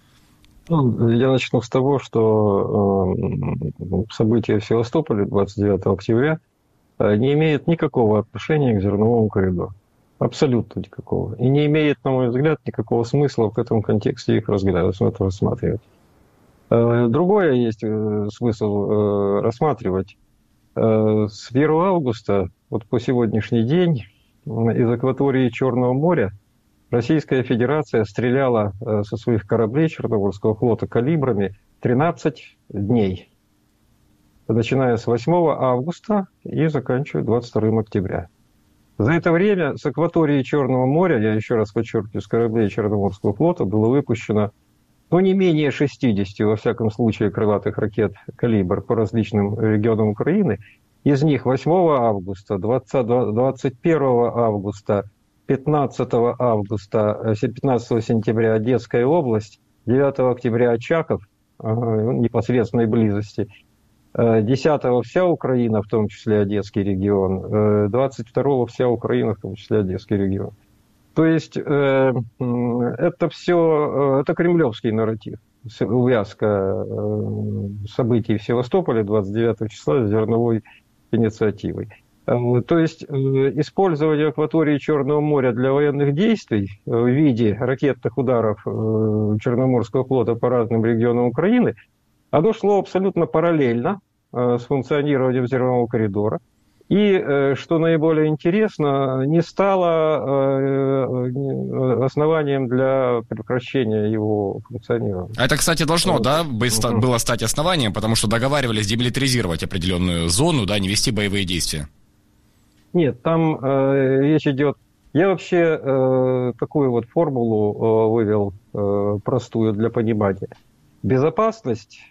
Я начну с того, что события в Севастополе 29 октября не имеет никакого отношения к зерновому коридору. Абсолютно никакого. И не имеет, на мой взгляд, никакого смысла в этом контексте их рассматривать. Другое есть смысл рассматривать. С 1 августа, вот по сегодняшний день, из акватории Черного моря Российская Федерация стреляла со своих кораблей Черноморского флота калибрами 13 дней, начиная с 8 августа и заканчивая 22 октября. За это время с акватории Черного моря, я еще раз подчеркиваю, с кораблей Черноморского флота было выпущено не менее 60, во всяком случае, крылатых ракет «Калибр» по различным регионам Украины. Из них 8 августа, 21 августа, 15 августа, 15 сентября Одесская область, 9 октября Очаков, непосредственной близости, 10-го вся Украина, в том числе Одесский регион, 22-го вся Украина, в том числе Одесский регион. То есть это все, это кремлевский нарратив, увязка событий в Севастополе 29 числа с зерновой инициативой. То есть использование акватории Черного моря для военных действий в виде ракетных ударов Черноморского флота по разным регионам Украины, оно шло абсолютно параллельно с функционированием зернового коридора. И, что наиболее интересно, не стало основанием для прекращения его функционирования. Это, кстати, должно, да, было стать основанием, потому что договаривались демилитаризировать определенную зону, да, не вести боевые действия. Нет, там речь идет... Я вообще такую вот формулу вывел простую для понимания. Безопасность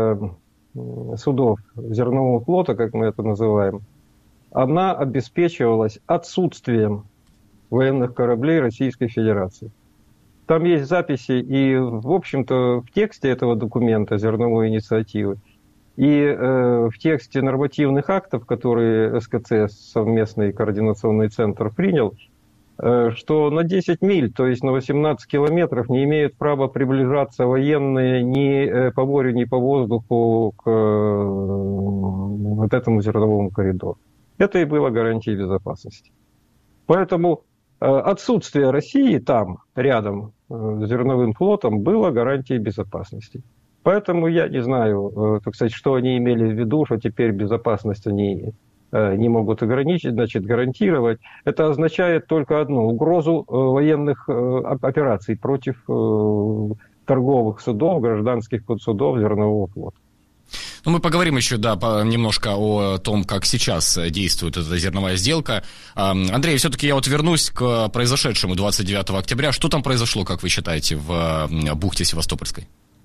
судов зернового флота, как мы это называем, она обеспечивалась отсутствием военных кораблей Российской Федерации. Там есть записи и, в общем-то, в тексте этого документа зерновой инициативы, и в тексте нормативных актов, которые СКЦ, совместный координационный центр, принял, что на 10 миль, то есть на 18 километров, не имеют права приближаться военные ни по морю, ни по воздуху к вот этому зерновому коридору. Это и было гарантией безопасности. Поэтому отсутствие России там, рядом с зерновым флотом, было гарантией безопасности. Поэтому я не знаю, так сказать, что они имели в виду, что теперь безопасность они не могут ограничить, значит, гарантировать. Это означает только одно – угрозу военных операций против торговых судов, гражданских подсудов зернового флота. Ну, мы поговорим еще, да, немножко о том, как сейчас действует эта зерновая сделка. Андрей, все-таки я вот вернусь к произошедшему 29 октября. Что там произошло, как вы считаете, в бухте Севастопольской?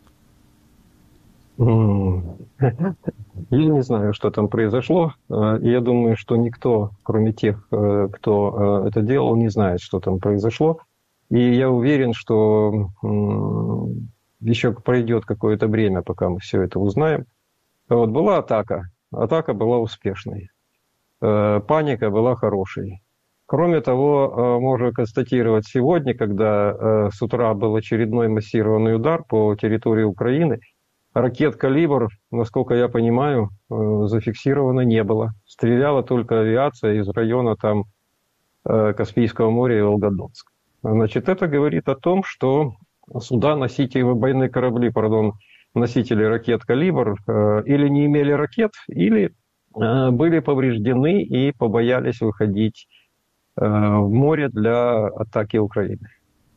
Я не знаю, что там произошло. Я думаю, что никто, кроме тех, кто это делал, не знает, что там произошло. И я уверен, что еще пройдет какое-то время, пока мы все это узнаем. Вот была атака. Атака была успешной. Паника была хорошей. Кроме того, можно констатировать сегодня, когда с утра был очередной массированный удар по территории Украины, ракет «Калибр», насколько я понимаю, зафиксировано не было. Стреляла только авиация из района там Каспийского моря и Волгодонска. Значит, это говорит о том, что суда, носители, военные корабли, носители ракет «Калибр» или не имели ракет, или были повреждены и побоялись выходить в море для атаки Украины.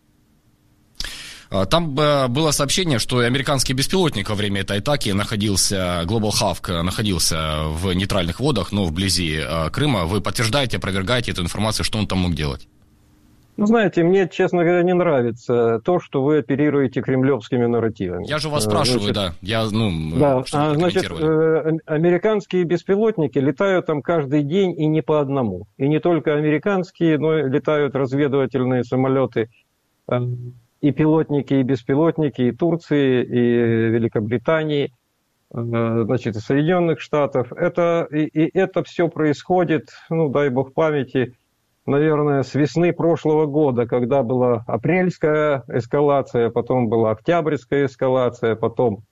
Там было сообщение, что американский беспилотник во время этой атаки Global Hawk находился в нейтральных водах, но вблизи Крыма. Вы подтверждаете, опровергаете эту информацию, что он там мог делать? Ну, знаете, мне, честно говоря, не нравится то, что вы оперируете кремлевскими нарративами. Я же вас спрашиваю, да. Значит, американские беспилотники летают там каждый день и не по одному. И не только американские, но и летают разведывательные самолеты, и пилотники, и беспилотники, и Турции, и Великобритании, значит, и Соединенных Штатов. Это все происходит, дай бог памяти, наверное, с весны прошлого года, когда была апрельская эскалация, потом была октябрьская эскалация, потом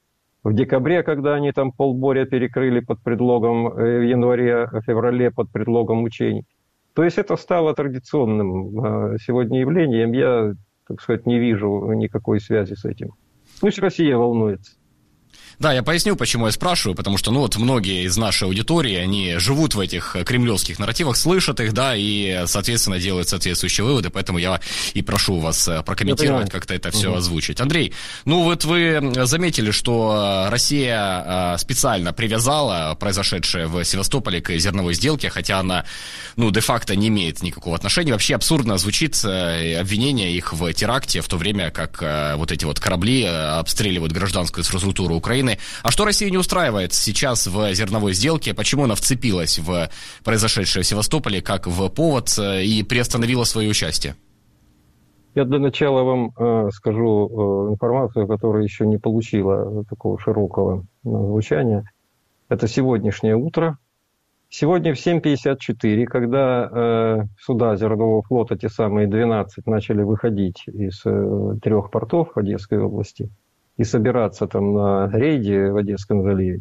в декабре, когда они там полморя перекрыли под предлогом, в январе-феврале под предлогом учений. То есть это стало традиционным сегодня явлением. Я, так сказать, не вижу никакой связи с этим. Пусть Россия волнуется. Да, я поясню, почему я спрашиваю, потому что, многие из нашей аудитории, они живут в этих кремлевских нарративах, слышат их, да, и, соответственно, делают соответствующие выводы, поэтому я и прошу вас прокомментировать, как-то это все озвучить. Андрей, вот вы заметили, что Россия специально привязала произошедшее в Севастополе к зерновой сделке, хотя она, де-факто не имеет никакого отношения. Вообще абсурдно звучит обвинение их в теракте, в то время как вот эти вот корабли обстреливают гражданскую инфраструктуру Украины. А что Россию не устраивает сейчас в зерновой сделке? Почему она вцепилась в произошедшее в Севастополе как в повод и приостановила свое участие? Я для начала вам скажу информацию, которая еще не получила такого широкого звучания. Это сегодняшнее утро. Сегодня в 7:54, когда суда зернового флота, те самые 12, начали выходить из 3 портов Одесской области и собираться там на рейде в Одесском заливе.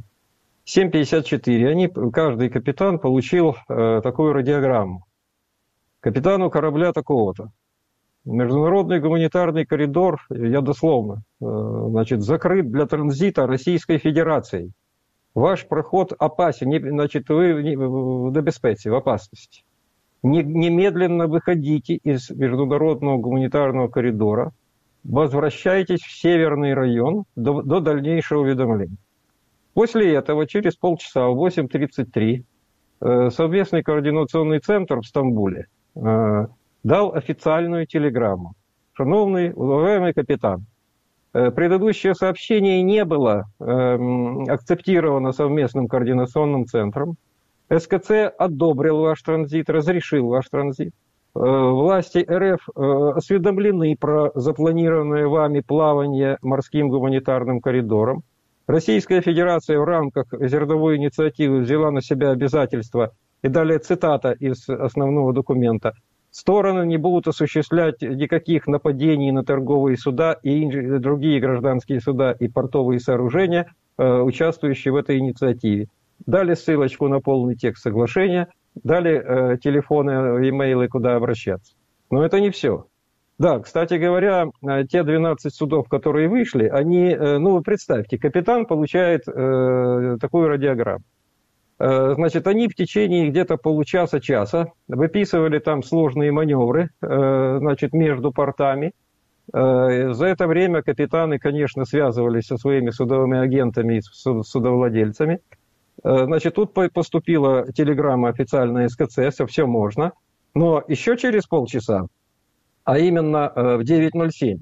7:54 каждый капитан получил такую радиограмму. Капитану корабля такого-то. Международный гуманитарный коридор, я дословно, закрыт для транзита Российской Федерацией. Ваш проход опасен, вы в безопасности, в опасности. Немедленно выходите из международного гуманитарного коридора, возвращайтесь в Северный район до дальнейшего уведомления. После этого, через полчаса, в 8:33, совместный координационный центр в Стамбуле дал официальную телеграмму. Шановный, уважаемый капитан, предыдущее сообщение не было акцептировано совместным координационным центром. СКЦ одобрил ваш транзит, разрешил ваш транзит. Власти РФ осведомлены про запланированное вами плавание морским гуманитарным коридором. Российская Федерация в рамках зерновой инициативы взяла на себя обязательства, и далее цитата из основного документа, стороны не будут осуществлять никаких нападений на торговые суда и другие гражданские суда и портовые сооружения, участвующие в этой инициативе. Дали ссылочку на полный текст соглашения, дали телефоны, имейлы, куда обращаться. Но это не все. Да, кстати говоря, те 12 судов, которые вышли, они, вы представьте, капитан получает такую радиограмму. Значит, они в течение где-то получаса-часа выписывали там сложные маневры, между портами. За это время капитаны, конечно, связывались со своими судовыми агентами и судовладельцами. Значит, тут поступила телеграмма официальная СКЦ, все можно. Но еще через полчаса, а именно в 9:07,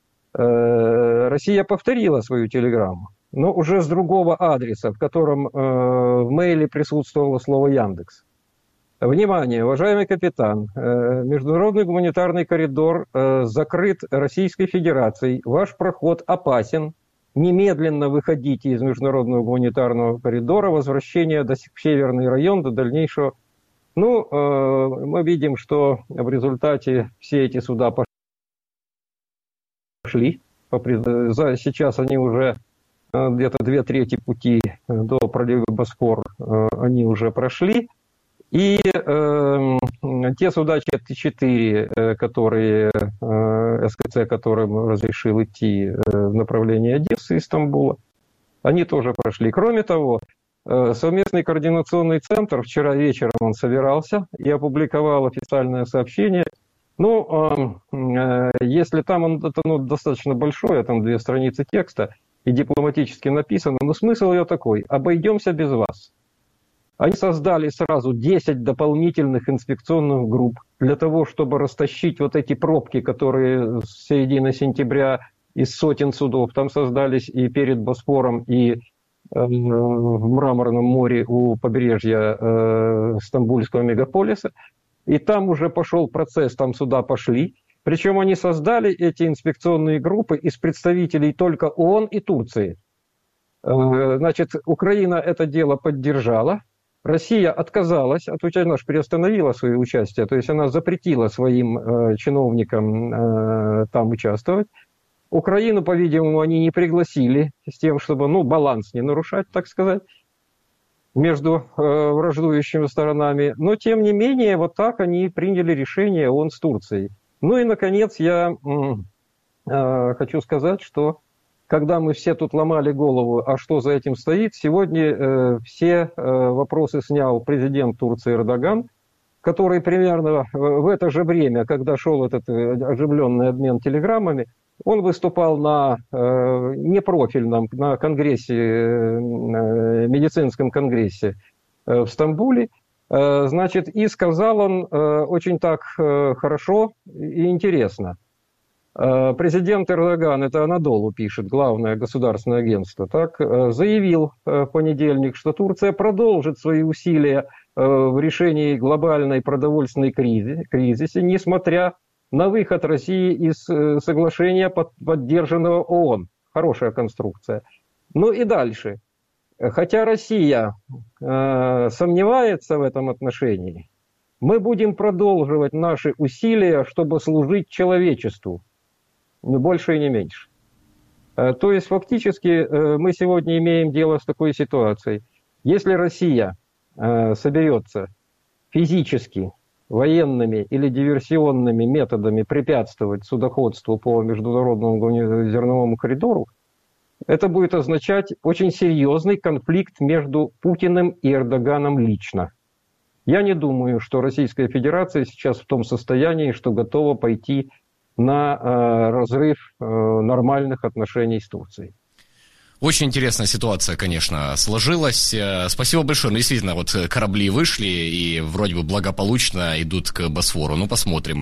Россия повторила свою телеграмму, но уже с другого адреса, в котором в мейле присутствовало слово «Яндекс». Внимание, уважаемый капитан, международный гуманитарный коридор закрыт Российской Федерацией, ваш проход опасен. Немедленно выходите из международного гуманитарного коридора, возвращение в Северный район до дальнейшего. Мы видим, что в результате все эти суда пошли. Сейчас они уже где-то 2/3 пути до пролива Босфор они уже прошли. И те суда 4, которые СКЦ, которым разрешил идти в направлении Одессы и Стамбула, они тоже прошли. Кроме того, совместный координационный центр, вчера вечером он собирался и опубликовал официальное сообщение. Если там он достаточно большое, там 2 страницы текста и дипломатически написано, но смысл ее такой: обойдемся без вас. Они создали сразу 10 дополнительных инспекционных групп для того, чтобы растащить вот эти пробки, которые с середины сентября из сотен судов там создались и перед Босфором, и в Мраморном море у побережья Стамбульского мегаполиса. И там уже пошел процесс, там суда пошли. Причем они создали эти инспекционные группы из представителей только ООН и Турции. Значит, Украина это дело поддержала. Россия отказалась от участия, она же приостановила свое участие, то есть она запретила своим чиновникам там участвовать. Украину, по-видимому, они не пригласили с тем, чтобы, баланс не нарушать, так сказать, между враждующими сторонами. Но, тем не менее, вот так они приняли решение ООН с Турцией. Ну и, наконец, я хочу сказать, что когда мы все тут ломали голову, а что за этим стоит, сегодня все вопросы снял президент Турции Эрдоган, который примерно в это же время, когда шел этот оживленный обмен телеграммами, он выступал на непрофильном, на конгрессе, медицинском конгрессе в Стамбуле, значит, и сказал он очень так хорошо и интересно. Президент Эрдоган, это Анадолу пишет, главное государственное агентство, так, заявил в понедельник, что Турция продолжит свои усилия в решении глобальной продовольственной кризиса, несмотря на выход России из соглашения, поддержанного ООН. Хорошая конструкция. Ну и дальше. Хотя Россия сомневается в этом отношении, мы будем продолжать наши усилия, чтобы служить человечеству. Не больше и не меньше. То есть фактически мы сегодня имеем дело с такой ситуацией. Если Россия соберется физически, военными или диверсионными методами препятствовать судоходству по международному зерновому коридору, это будет означать очень серьезный конфликт между Путиным и Эрдоганом лично. Я не думаю, что Российская Федерация сейчас в том состоянии, что готова пойти на разрыв нормальных отношений с Турцией. Очень интересная ситуация, конечно, сложилась. Спасибо большое. Действительно, вот корабли вышли и вроде бы благополучно идут к Босфору. Посмотрим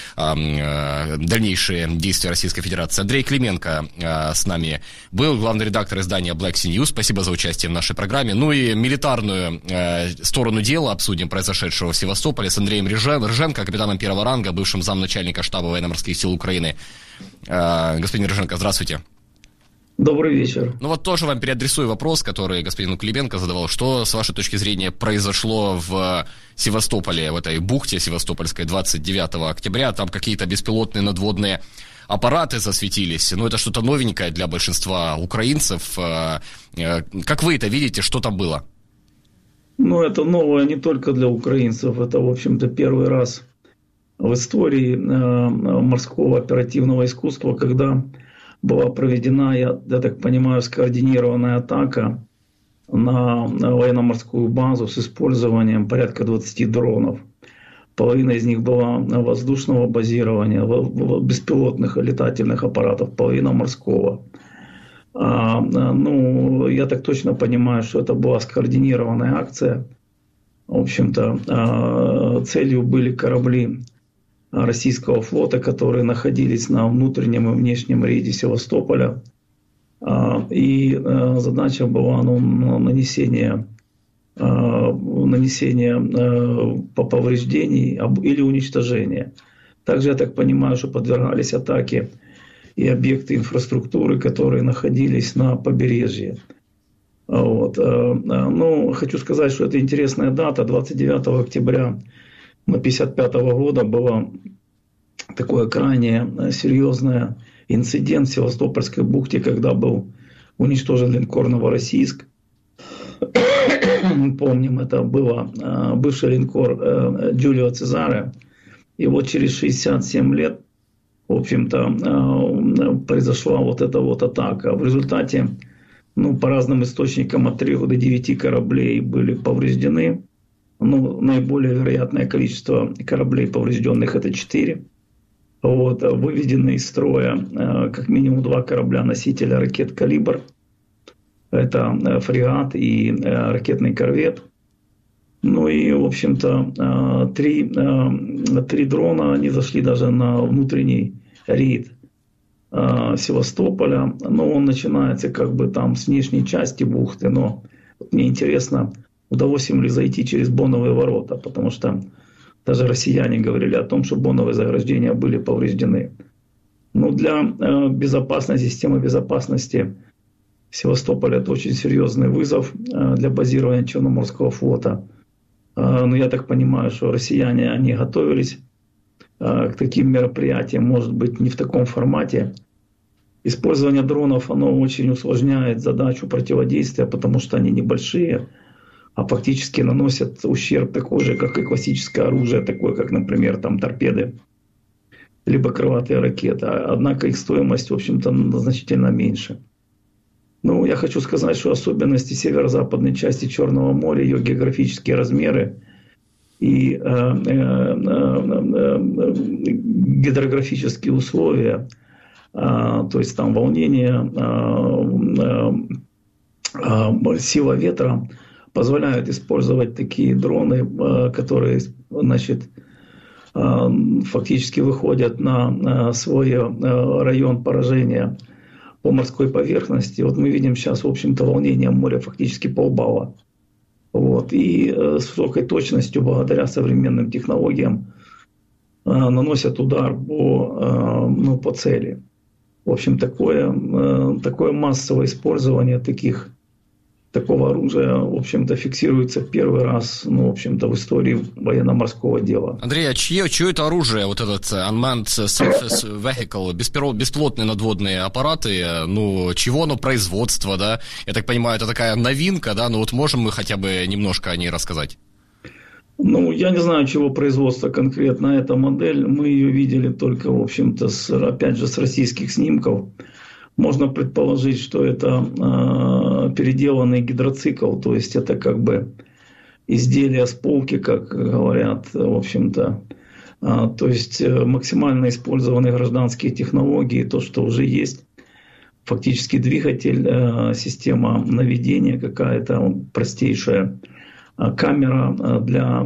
дальнейшие действия Российской Федерации. Андрей Клименко с нами был, главный редактор издания Black Sea News. Спасибо за участие в нашей программе. Ну и милитарную сторону дела обсудим, произошедшего в Севастополе, с Андреем Рыженко, капитаном первого ранга, бывшим замначальника штаба военно-морских сил Украины. Господин Рыженко, здравствуйте. Добрый вечер. Тоже вам переадресую вопрос, который господину Клименко задавал. Что, с вашей точки зрения, произошло в Севастополе, в этой бухте севастопольской 29 октября? Там какие-то беспилотные надводные аппараты засветились. Это что-то новенькое для большинства украинцев. Как вы это видите, что там было? Это новое не только для украинцев. Это, в общем-то, первый раз в истории морского оперативного искусства, когда была проведена, я так понимаю, скоординированная атака на военно-морскую базу с использованием порядка 20 дронов. Половина из них была воздушного базирования, беспилотных летательных аппаратов, половина морского. Я так точно понимаю, что это была скоординированная акция. В общем-то, целью были корабли российского флота, которые находились на внутреннем и внешнем рейде Севастополя. И задача была нанесение повреждений или уничтожения. Также, я так понимаю, что подвергались атаке и объекты инфраструктуры, которые находились на побережье. Хочу сказать, что это интересная дата. 29 октября 1955 года был такой крайне серьезный инцидент в Севастопольской бухте, когда был уничтожен линкор «Новороссийск». Помним, это был бывший линкор Джулио Цезаре. И вот через 67 лет, в общем-то, произошла вот эта вот атака. В результате, по разным источникам, от 3 до 9 кораблей были повреждены. Наиболее вероятное количество кораблей поврежденных — это 4. Выведены из строя как минимум 2 корабля-носителя ракет «Калибр». Это фрегат и ракетный корвет. И, в общем-то, 3 дрона, они зашли даже на внутренний рейд Севастополя. Он начинается там с внешней части бухты. Но мне интересно, удалось им ли зайти через Боновые ворота, потому что даже россияне говорили о том, что Боновые заграждения были повреждены. Для безопасности, системы безопасности Севастополя это очень серьезный вызов для базирования Черноморского флота. Но я так понимаю, что россияне, они готовились к таким мероприятиям, может быть, не в таком формате, Использование дронов, оно очень усложняет задачу противодействия, потому что они небольшие, а фактически наносят ущерб такой же, как и классическое оружие, такое как, например, там торпеды, либо крылатые ракеты. Однако их стоимость, в общем-то, значительно меньше. Ну, я хочу сказать, что особенности северо-западной части Черного моря, ее географические размеры и гидрографические условия, то есть там волнение, сила ветра позволяют использовать такие дроны, которые, значит, фактически выходят на свой район поражения по морской поверхности. Вот мы видим сейчас, в общем-то, волнение моря фактически полбалла. Вот. И с высокой точностью, благодаря современным технологиям, наносят удар по цели. В общем, такое массовое использование такого оружия, в общем-то, фиксируется в первый раз, в общем-то, в истории военно-морского дела. Андрей, а чье это оружие, вот этот Unmanned Surface Vehicle, беспилотные надводные аппараты, чего оно производство, да? Я так понимаю, это такая новинка, да? Вот можем мы хотя бы немножко о ней рассказать? Я не знаю, чего производства конкретно эта модель. Мы ее видели только, в общем-то, опять же, с российских снимков. Можно предположить, что это переделанный гидроцикл, то есть это как бы изделие с полки, как говорят, в общем-то. То есть максимально использованы гражданские технологии, то, что уже есть. Фактически двигатель, система наведения какая-то простейшая, камера для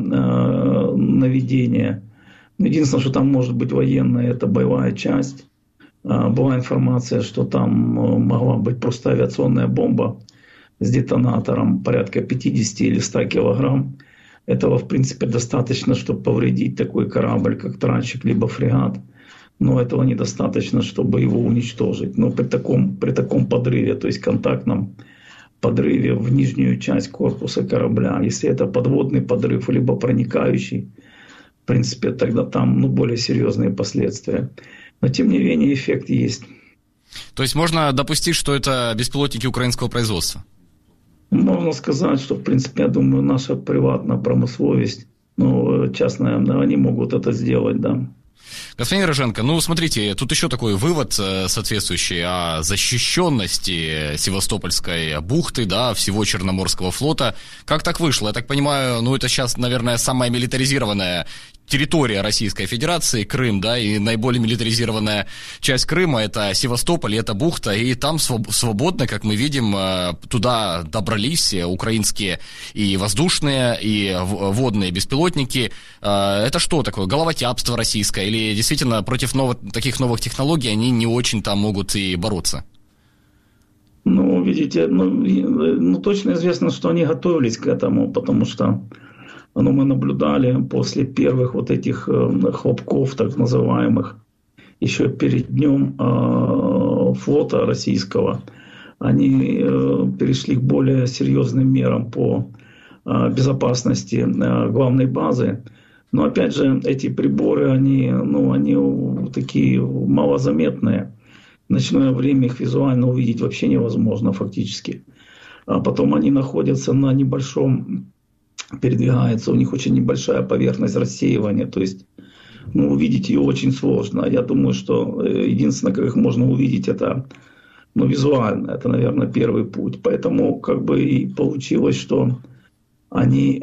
наведения. Единственное, что там может быть военная, это боевая часть. Была информация, что там могла быть просто авиационная бомба с детонатором порядка 50 или 100 килограмм. Этого, в принципе, достаточно, чтобы повредить такой корабль, как тральщик, либо фрегат. Но этого недостаточно, чтобы его уничтожить. Но при таком подрыве, то есть контактном подрыве в нижнюю часть корпуса корабля, если это подводный подрыв, либо проникающий, в принципе, тогда там более серьезные последствия. Но, тем не менее, эффект есть. То есть можно допустить, что это беспилотники украинского производства? Можно сказать, что, в принципе, я думаю, наша приватная промысловость, частная, они могут это сделать, да. Господин Роженко, смотрите, тут еще такой вывод соответствующий о защищенности Севастопольской бухты, да, всего Черноморского флота. Как так вышло? Я так понимаю, это сейчас, наверное, самая милитаризированная территория Российской Федерации, Крым, да, и наиболее милитаризированная часть Крыма — это Севастополь, это бухта, и там свободно, как мы видим, туда добрались украинские и воздушные, и водные беспилотники. Это что такое? Головотяпство российское? Или действительно против таких новых технологий они не очень там могут и бороться? Видите, точно известно, что они готовились к этому, потому что мы наблюдали после первых вот этих хлопков, так называемых, еще перед днем флота российского, они перешли к более серьезным мерам по безопасности главной базы. Но опять же, эти приборы, они такие малозаметные. В ночное время их визуально увидеть вообще невозможно фактически. А потом они находятся на небольшом, передвигаются, у них очень небольшая поверхность рассеивания. То есть увидеть ее очень сложно. Я думаю, что единственное, как их можно увидеть, это визуально. Это, наверное, первый путь. Поэтому как бы и получилось, что они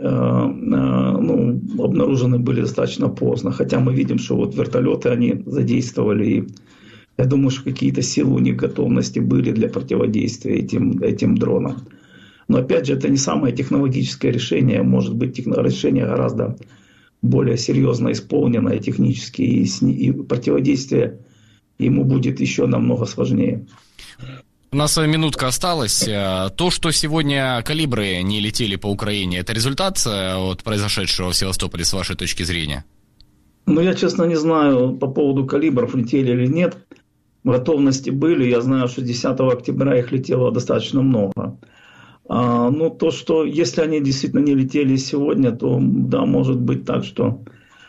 обнаружены были достаточно поздно. Хотя мы видим, что вот вертолеты они задействовали. И я думаю, что какие-то силы у них готовности были для противодействия этим дронам. Но опять же, это не самое технологическое решение. Может быть, решение гораздо более серьезно исполненное технически. И противодействие ему будет еще намного сложнее. У нас минутка осталась. То, что сегодня калибры не летели по Украине, это результат от произошедшего в Севастополе, с вашей точки зрения? Я, честно, не знаю по поводу калибров, летели или нет. В готовности были. Я знаю, что 10 октября их летело достаточно много. То, что если они действительно не летели сегодня, то да, может быть так, что...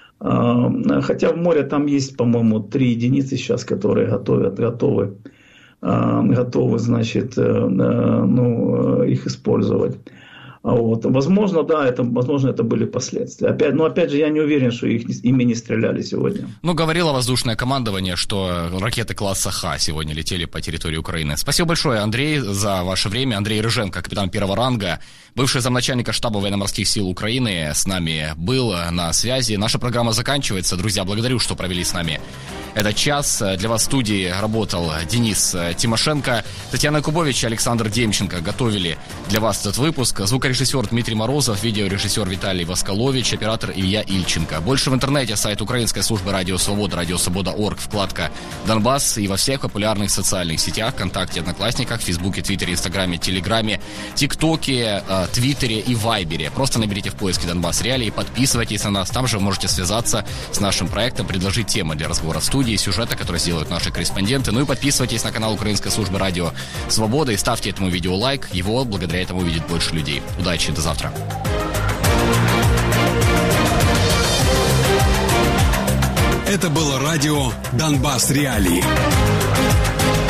Хотя в море там есть, по-моему, 3 единицы сейчас, которые готовы. готовы, значит, их использовать. Вот. Возможно, да, возможно, это были последствия. Опять же, я не уверен, что ими не стреляли сегодня. Говорило воздушное командование, что ракеты класса Х сегодня летели по территории Украины. Спасибо большое, Андрей, за ваше время. Андрей Рыженко, капитан первого ранга, бывший замначальника штаба военно-морских сил Украины, с нами был на связи. Наша программа заканчивается. Друзья, благодарю, что провели с нами этот час. Для вас в студии работал Денис Тимошенко, Татьяна Кубович и Александр Демченко готовили для вас этот выпуск. Звукорежиссер Дмитрий Морозов, видеорежиссер Виталий Восколович, оператор Илья Ильченко. Больше в интернете, сайт украинской службы Радио Свобода, радиосвобода.орг, вкладка «Донбасс» и во всех популярных социальных сетях, ВКонтакте, Одноклассниках, Фейсбуке, Твиттере, Инстаграме, Телеграме, ТикТоке, Твиттере и Вайбере. Просто наберите в поиске «Донбасс Реалии», подписывайтесь на нас, там же вы можете связаться с нашим проектом, предложить темы для разговора в студии, сюжеты, которые сделают наши корреспонденты. И подписывайтесь на канал Украинской службы Радио Свобода и ставьте этому видео лайк. Его благодаря этому увидит больше людей. Удачи, до завтра. Это было радио «Донбасс Реалии».